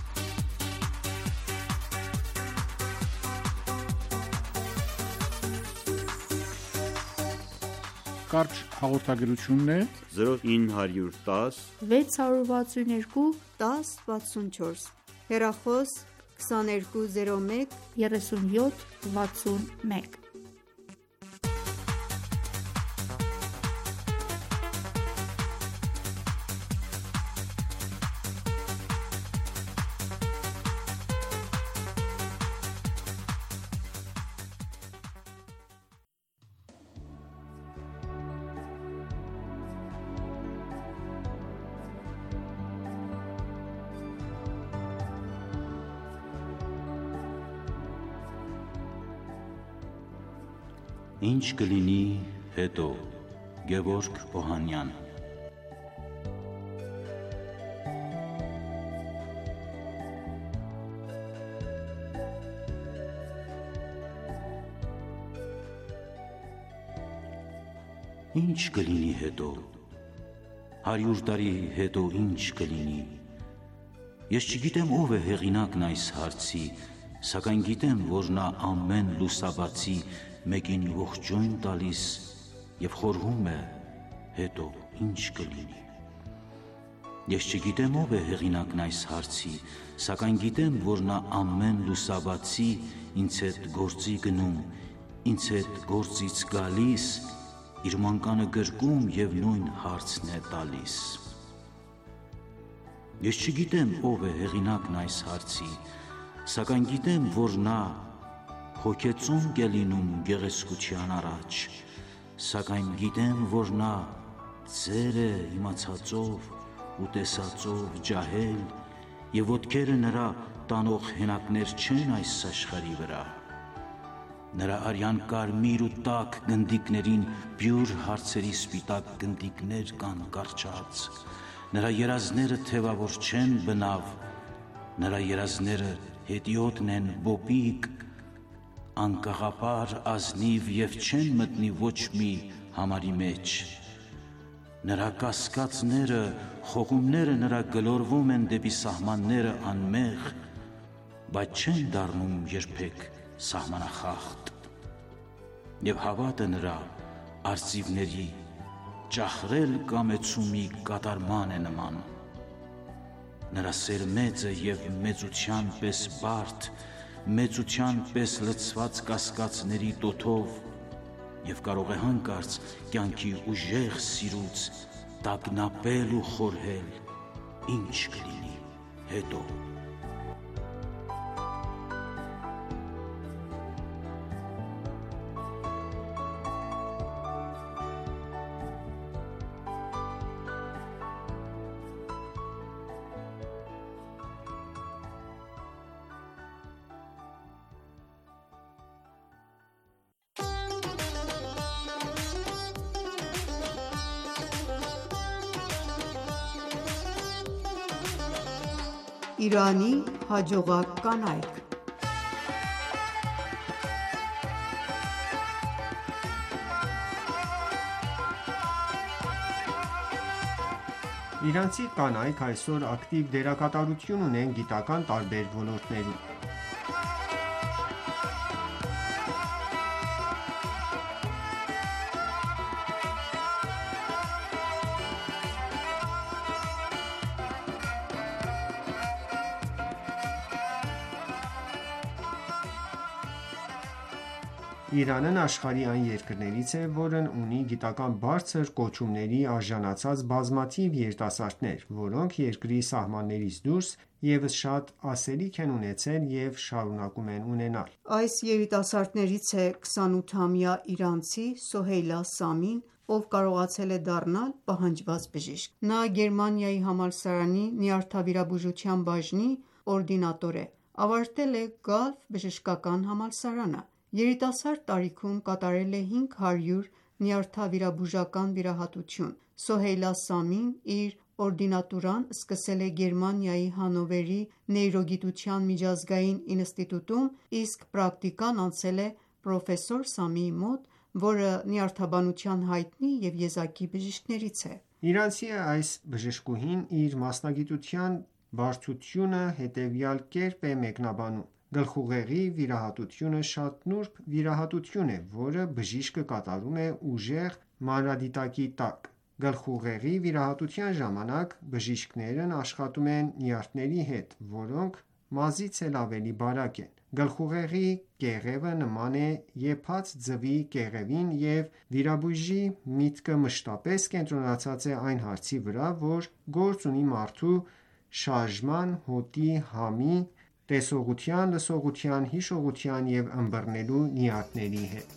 Կարճ հաղորդագրությունն է zero nine one zero վեց հարյուր վաթսուն երկու դես վաթսունչորս, հեռախոս քսաներկու զիրո մեկ երեսունյոթ վաթսուն մեկ։ Ինչ կլինի հետո Գևորգ Օհանյան Ինչ կլինի հետո հարյուր տարի հետո ինչ կլինի Ես չգիտեմ ով է հեղինակն այս հարցի սակայն գիտեմ որ նա ամեն լուսաբացի մեկին ողջույն տալիս և խորհում է հետո ինչ կլինի Ես չգիտեմ ով է հեղինակն այս հարցի սակայն գիտեմ որ նա ամեն լուսաբացի ինձ հետ գործի գնում ինձ հետ գործից գալիս իր մանկանը գրկում և նույն հարցն է տալիս Ես չգիտեմ ով է հեղինակն այս հարցի սակայն գիտեմ որ նա հոգեցունկ է լինում գեղեցկության առաջ, սակայն գիտեմ, որ նա ձեր է իմացածով ու տեսածով ջահել և ոտքերը նրա տանող հենակներ չեն այս աշխարհի վրա։ Նրա արյան կարմիր ու տաք գնդիկներին բյուր հարցերի սպիտակ գնդիկներ կան կարճած, նրա երազները թևավոր չեն բնավ, նրա երազները հետիոտն են բոպիկ, անկաղապար ազնիվ և չեն մտնի ոչ մի համարի մեջ Նրա կասկածները, խողումները նրա գլորվում են դեպի սահմանները անմեղ բայց չեն դառնում երբեք սահմանախախտ և հավատը նրա արծիվների ճախրել կամեցումի կատարման է նման Նրա սեր մեծ է և մեծության պես բարդ մեծության պես լցված կասկածների տոթով և կարող է հանկարծ կյանքի ուժեղ սիրուց տագնապել ու խորհել ինչ կլինի հետո Իրանի հաջողակ կանայք Իրանցի կանայք այսօր ակտիվ դերակատարություն ունեն գիտական տարբեր ոլորտներում։ Իրանն աշխարհի այն երկրներից է, որն ունի գիտական բարձր կոչումների արժանացած բազմաթիվ երիտասարդներ, որոնք երկրի սահմաններից դուրս ևս շատ ասելիք են ունեցել և շարունակում են ունենալ: Այս երիտասարդներից է քսանութամյա իրանցի Սոհեյլա Սամին, ով կարողացել է դառնալ պահանջված բժիշկ: Նա Գերմանիայի համալսարանի նյարդավիրաբուժության բաժնի օրդինատոր է: Ավարտել է Գալֆ բժշկական համալսարանը: Երիտասարդ տարիքում կատարել է հինգ հարյուր նյարդավիրաբուժական վիրահատություն: Սոհեյլա Սամին իր օրդինատուրան սկսել է Գերմանիայի Հաննովերի նեյրոգիտության միջազգային ինստիտուտում, իսկ պրակտիկան անցել է պրոֆեսոր Սամիի մոտ, որը նյարդաբանության հայտնի և եզակի բժիշկներից է: Իրանցի այս բժշկուհին իր մասնագիտության բարդությունը հետևյալ կերպ է մեկնաբանում. «Գլխուղեղի վիրահատությունը շատ նուրբ վիրահատություն է, որը բժիշկը կատարում է ուժեղ մանրադիտակի տակ: Գլխուղեղի վիրահատության ժամանակ բժիշկներն աշխատում են նյարդերի հետ, որոնք մազից էլ ավելի բարակ են: Գլխուղեղի կեղևը նման է եփած ձվի կեղևին և վիրաբույժի միտքը մշտապես կենտրոնացած է այն հարցի վրա, որ գործ ունի մարդու շարժման, հոտի, համի, տեսողության, լսողության, հիշողության և ըմբռնելու նյարդերի հետ»: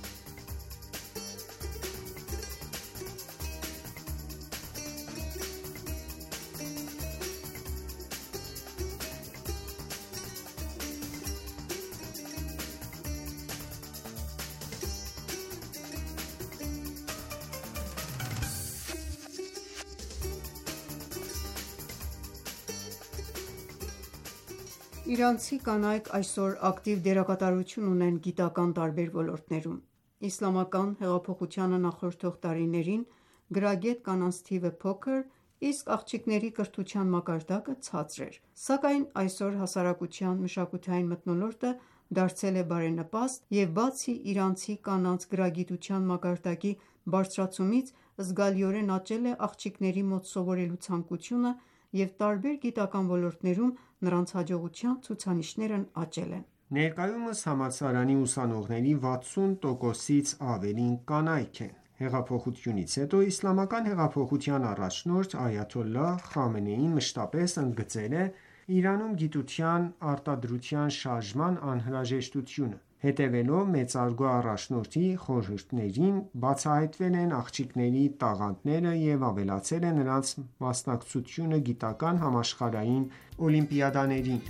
Իրանցի կանայք այսօր ակտիվ դերակատարություն ունեն գիտական տարբեր ոլորտներում: Իսլամական հեղափոխությանը նախորդող տարիներին գրագետ կանանց թիվը փոքր, իսկ աղջիկների կրթության մակարդակը ցածր էր: Սակայն այսօր հասարակության մշակութային մթնոլորտը դարձել է բարենպաստ, և բացի իրանցի կանանց գրագիտության մակարդակի բարձրացումից, զգալիորեն աճել է աղջիկների մոտ սովորելու ցանկությունը և տարբեր գիտական ոլորտներում նրանց հաջողության ցուցանիշներն աճել են: Ներկայումս համալսարանի ուսանողների վաթսուն տոկոսից ավելին կանայք են: Հեղափոխությունից հետո Իսլամական հեղափոխության առաջնորդ Այաթոլլահ Խամենեին մշտապես ընդգծել է Իրանում գիտության արտադրության շարժման անհրաժեշտությունը: Հետևելով մեծարգո առաջնորդի խորհուրդներին, բացահայտվել են աղջիկների տաղանդները և ավելացել է նրանց մասնակցությունը գիտական համաշխարհային օլիմպիադաներին: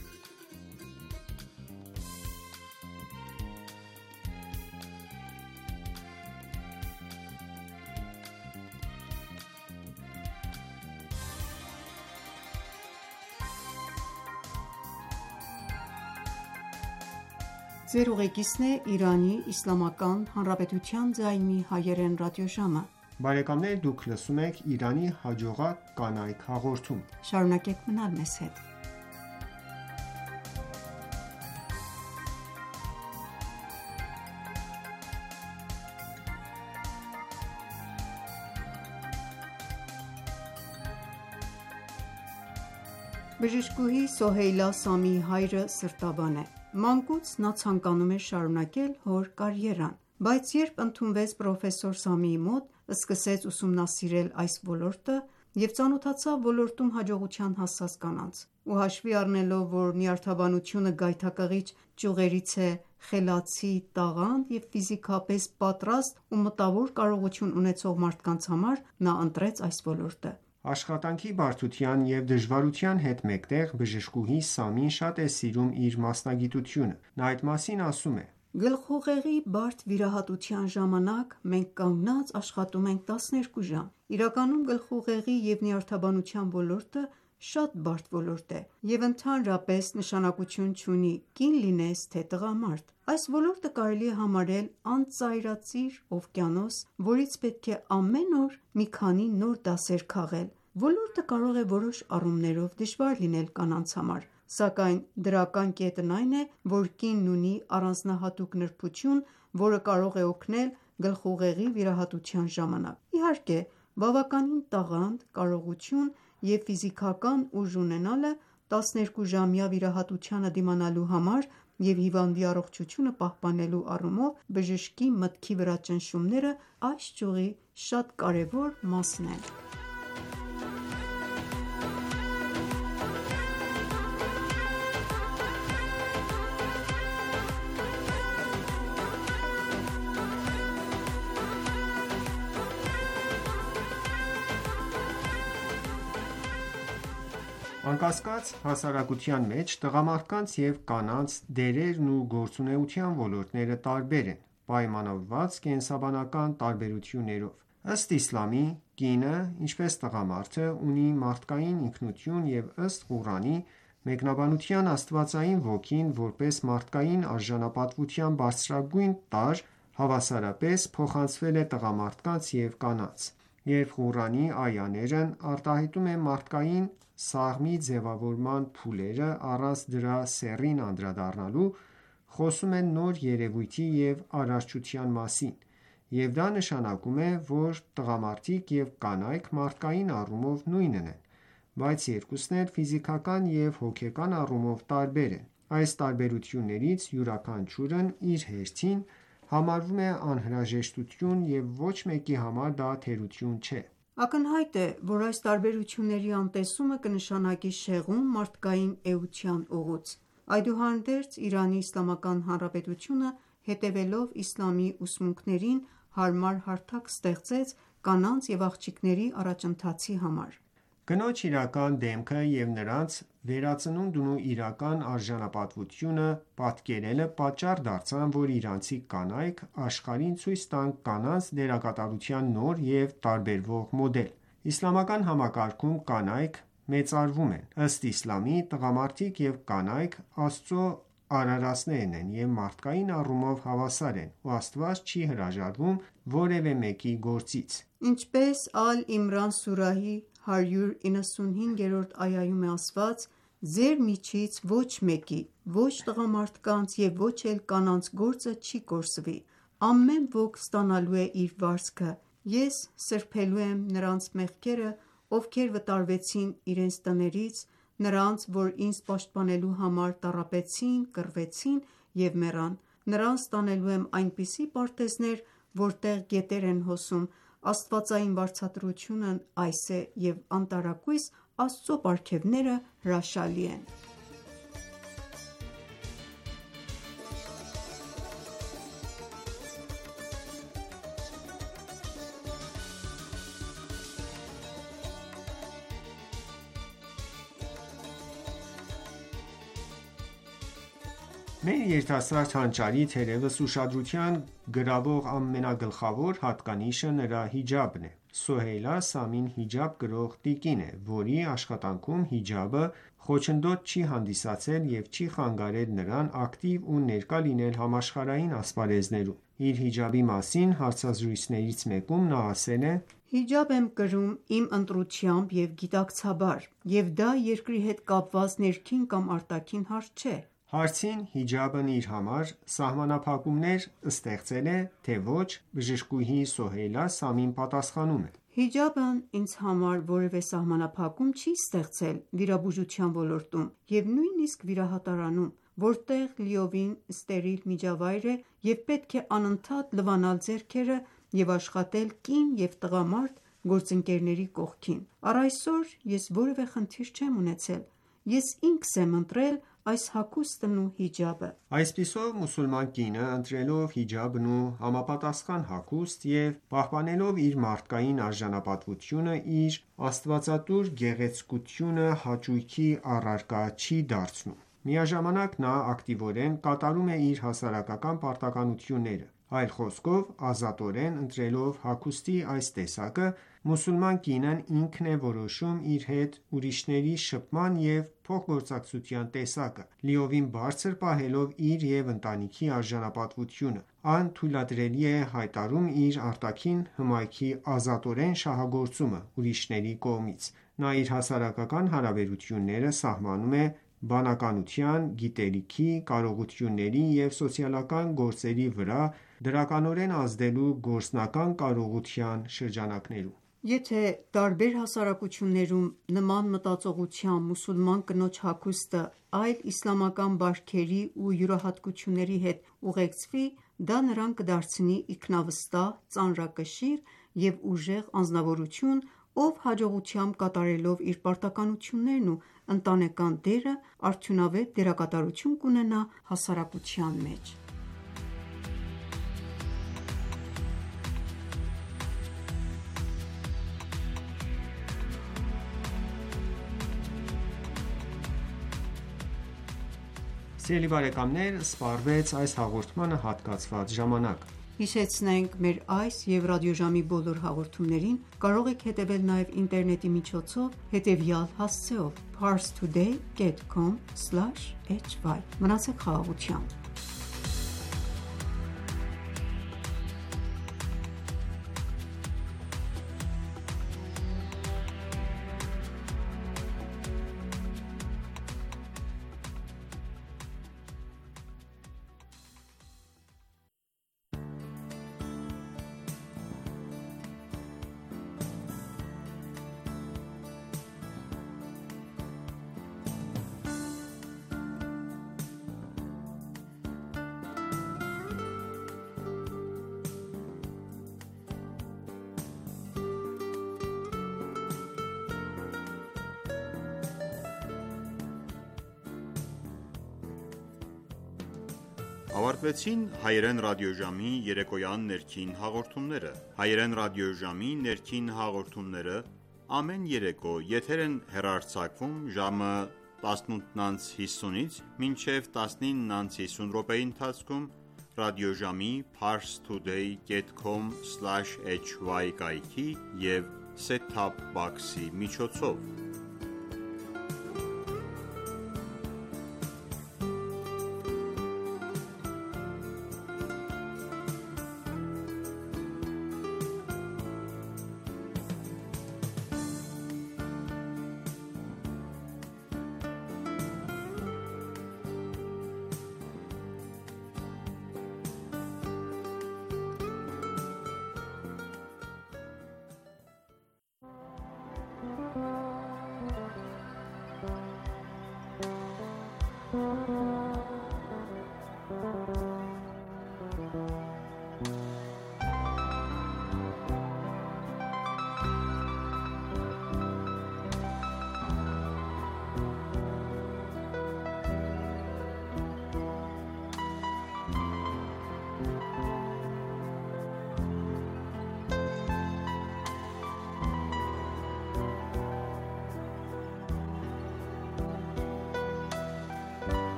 Բժշկուհի Սոհեյլա Սամիի հայրը սրտաբան է: Մանկուց նա ցանկանում էր շարունակել հոր կարիերան: Բայց երբ ընդունվեց պրոֆեսոր Սամիի մոտ, սկսեց ուսումնասիրել այս ոլորտը և ծանոթացավ ոլորտում հաջողության հասած կանանց: Ու հաշվի առնելով, որ նյարդաբանությունը գայթակղիչ ճյուղերից է խելացի, տաղանդ և ֆիզիկապես պատրաստ ու մտավոր կարողություն ունեցող մարդկանց համար, նա ընտրեց այս ոլորտը: Աշխատանքի բարդության և դժվարության հետ մեկտեղ, բժշկուհի Սամին շատ է սիրում իր մասնագիտությունը: Նա այդ մասին ասում է. «Գլխուղեղի բարդ վիրահատության ժամանակ մենք կանգնած աշխատում ենք տասներկու ժամ: Իրականում գլխուղեղի և նյարդաբանության ոլորտը շատ բարդ ոլորտ է և ընդհանրապես նշանակություն չունի կին լինես, թե տղամարդ: Այս ոլորտը կարելի է համարել անծայրածիր օվկիանոս, որից պետք է ամեն օր մի քանի նոր դասեր քաղել: Ոլորտը կարող է որոշ առումներով դժվար լինել կանանց համար, սակայն դրական կետն այն է, որ կինն ունի առանձնահատուկ նրբություն, որը կարող է օգնել գլխուղեղի վիրահատության ժամանակ: Իհարկե բավականին տաղանդ, կարողություն և ֆիզիկական ուժ ունենալը տասներկու ժամյա վիրահատությանը դիմանալու համար և հիվանդի առողջությունը պահպանելու առումով բժշկի մտքի վրա ճնշումները այս ճյուղի շատ կարևոր մասն են: Անկասկած, հասարակության մեջ տղամարդկանց և կանանց դերերն ու գործունեության ոլորտները տարբեր են, պայմանավորված կենսաբանական տարբերություններով: Ըստ իսլամի, կինը, ինչպես տղամարդը, ունի մարդկային ինքնություն և ըստ Ղուրանի, մեկնաբանության աստվածային ոգին, որպես մարդկային արժանապատվության բարձրագույն տարր, հավասարապես փոխանցվել է տղամարդկանց և կանանց: Երբ Ղուրանի այաներն արտահայտում են մարդկային սաղմի ձևավորման փուլերը, առանց դրա սեռին անդրադառնալու, խոսում են նոր երևույթի և արարչության մասին, և դա նշանակում է, որ տղամարդիկ և կանայք մարդկային առումով նույնն են, բայց երկուսն էլ ֆիզիկական և հոգեկան առումով տարբեր են: Այս տարբերություններից յուրաքանչյուրն իր հերթին համարվում է անհրաժեշտություն և ոչ մեկի համար դա թերություն չէ: Ակնհայտ է, որ այս տարբերությունների անտեսումը կնշանակի շեղում մարդկային էության ուղուց: Այդուհանդերձ, Իրանի Իսլամական Հանրապետությունը, հետևելով իսլամի ուսմունքներին, հարմար հարթակ ստեղծեց կանանց և աղջիկների առաջընթացի համար: Կնոջ իրական դեմքը և նրանց վերածնունդն ու իրական արժանապատվությունը պատկերելը պատճառ դարձան, որ իրանցի կանայք աշխարհին ցույց տան կանանց դերակատարության նոր և տարբերվող մոդել: Իսլամական համակարգում կանայք մեծարվում են: Ըստ իսլամի, տղամարդիկ և կանայք Աստծո արարածներ են և մարդկային առումով հավասար են ու Աստված չի հրաժարվում որևէ մեկի գործից: Ինչպես Ալ-Իմրան սուրահի հարյուր իննսունհինգերորդ այայում է ասված. «Ձեր միջից ոչ մեկի, ոչ տղամարդկանց և ոչ էլ կանանց գործը չի կորսվի: Ամեն ոք ստանալու է իր վարձքը: Ես սրբելու եմ նրանց մեղքերը, ովքեր վտարվեցին իրենց տներից, նրանց, որ ինձ պաշտպանելու համար տառապեցին, կռվեցին և մեռան: Նրանց տանելու եմ այնպիսի պարտեզներ, որտեղ գետեր են հոսում: Աստվածային վարձատրությունն այս է և անտարակույս Աստծո պարգևները հրաշալի են»: Մեր երիտասարդ հանճարի թերևս ուշադրության գրավող ամենագլխավոր հատկանիշը նրա հիջաբն է: Սոհեյլա Սամին հիջաբ կրող տիկին է, որի աշխատանքում հիջաբը խոչընդոտ չի հանդիսացել և չի խանգարել նրան ակտիվ ու ներկա լինել համաշխարհային ասպարեզներում: Իր հիջաբի մասին հարցազրույցներից մեկում նա ասել է. «Հիջաբ եմ կրում իմ ընտրությամբ և գիտակցաբար և դա երկրի հետ կապված ներքին կամ արտաքին հարց չէ»: Հարցին հիջաբն իր համար սահմանափակումներ ստեղծե՞լ է, թե ոչ, բժշկուհի Սոհեյլա Սամին պատասխանում է. «Հիջաբն ինձ համար որևէ սահմանափակում չի ստեղծել վիրաբուժության ոլորտում և նույնիսկ վիրահատարանում, որտեղ լիովին ստերիլ միջավայր է և պետք է անընդհատ լվանալ ձեռքերը և աշխատել կին և տղամարդ գործընկերների կողքին: Առ այսօր ես որևէ խնդիր չեմ ունեցել: Ես ինքս եմ ընտրել այս հագուստն ու հիջաբը»: Այսպիսով, մուսուլման կինը, ընտրելով հիջաբն ու համապատասխան հագուստ և պահպանելով իր մարդկային արժանապատվությունը, իր աստվածատուր գեղեցկությունը հաճույքի առարկա չի դարձնում: Միաժամանակ նա ակտիվորեն կատարում է իր հասարակական պարտականությունները: Այլ խոսքով, ազատորեն ընտրելով հագուստի այս տեսակը, մուսուլման կինն ինքն է որոշում իր հետ ուրիշների շփման և փոխգործակցության տեսակը, լիովին բարձր պահելով իր և ընտանիքի արժանապատվությունը: Անթույլատրելի է հայտարարում իր արտաքին հմայքի ազատորեն շահագործումը ուրիշների կողմից: Նա իր հասարակական հարաբերությունները սահմանում է բանականության, գիտելիքի, կարողությունների և սոցիալական գործերի վրա դրականորեն ազդելու գործնական կարողության շրջանակներում: Եթե տարբեր հասարակություններում նման մտածողությամբ մուսուլման կնոջ հագուստը այլ իսլամական բարքերի ու յուրահատկությունների հետ ուղեկցվի, դա նրան կդարձնի ինքնավստահ, ծանրակշիռ և ուժեղ անձնավորություն, ով հաջողությամբ կատարելով իր պարտականություններն ու ընտանեկան դերը, արդյունավետ դերակատարություն կունենա հասարակության մեջ: Սիրելի բարեկամներ, սպառվեց այս հաղորդմանը հատկացված ժամանակ: Հիշեցնենք մեր այս և ռադիոժամի բոլոր հաղորդումներին կարող եք հետևել նաև ինտերնետի միջոցով հետևյալ հասցեով՝ parstoday dot com slash h y: Մնացեք խաղաղությամբ: Ավարտվեցին հայերեն ռադիոժամի երեկոյան ներքին հաղորդումները: Հայերեն ռադիոժամի ներքին հաղորդումները ամեն երեկո եթեր են հեռարձակվում ժամը տասնութ ընց հիսունից մինչև տասնինը ընց հիսուն րոպեի ընթացքում ռադիոժամի parstoday dot com slash h y կայքի և set top box-ի միջոցով: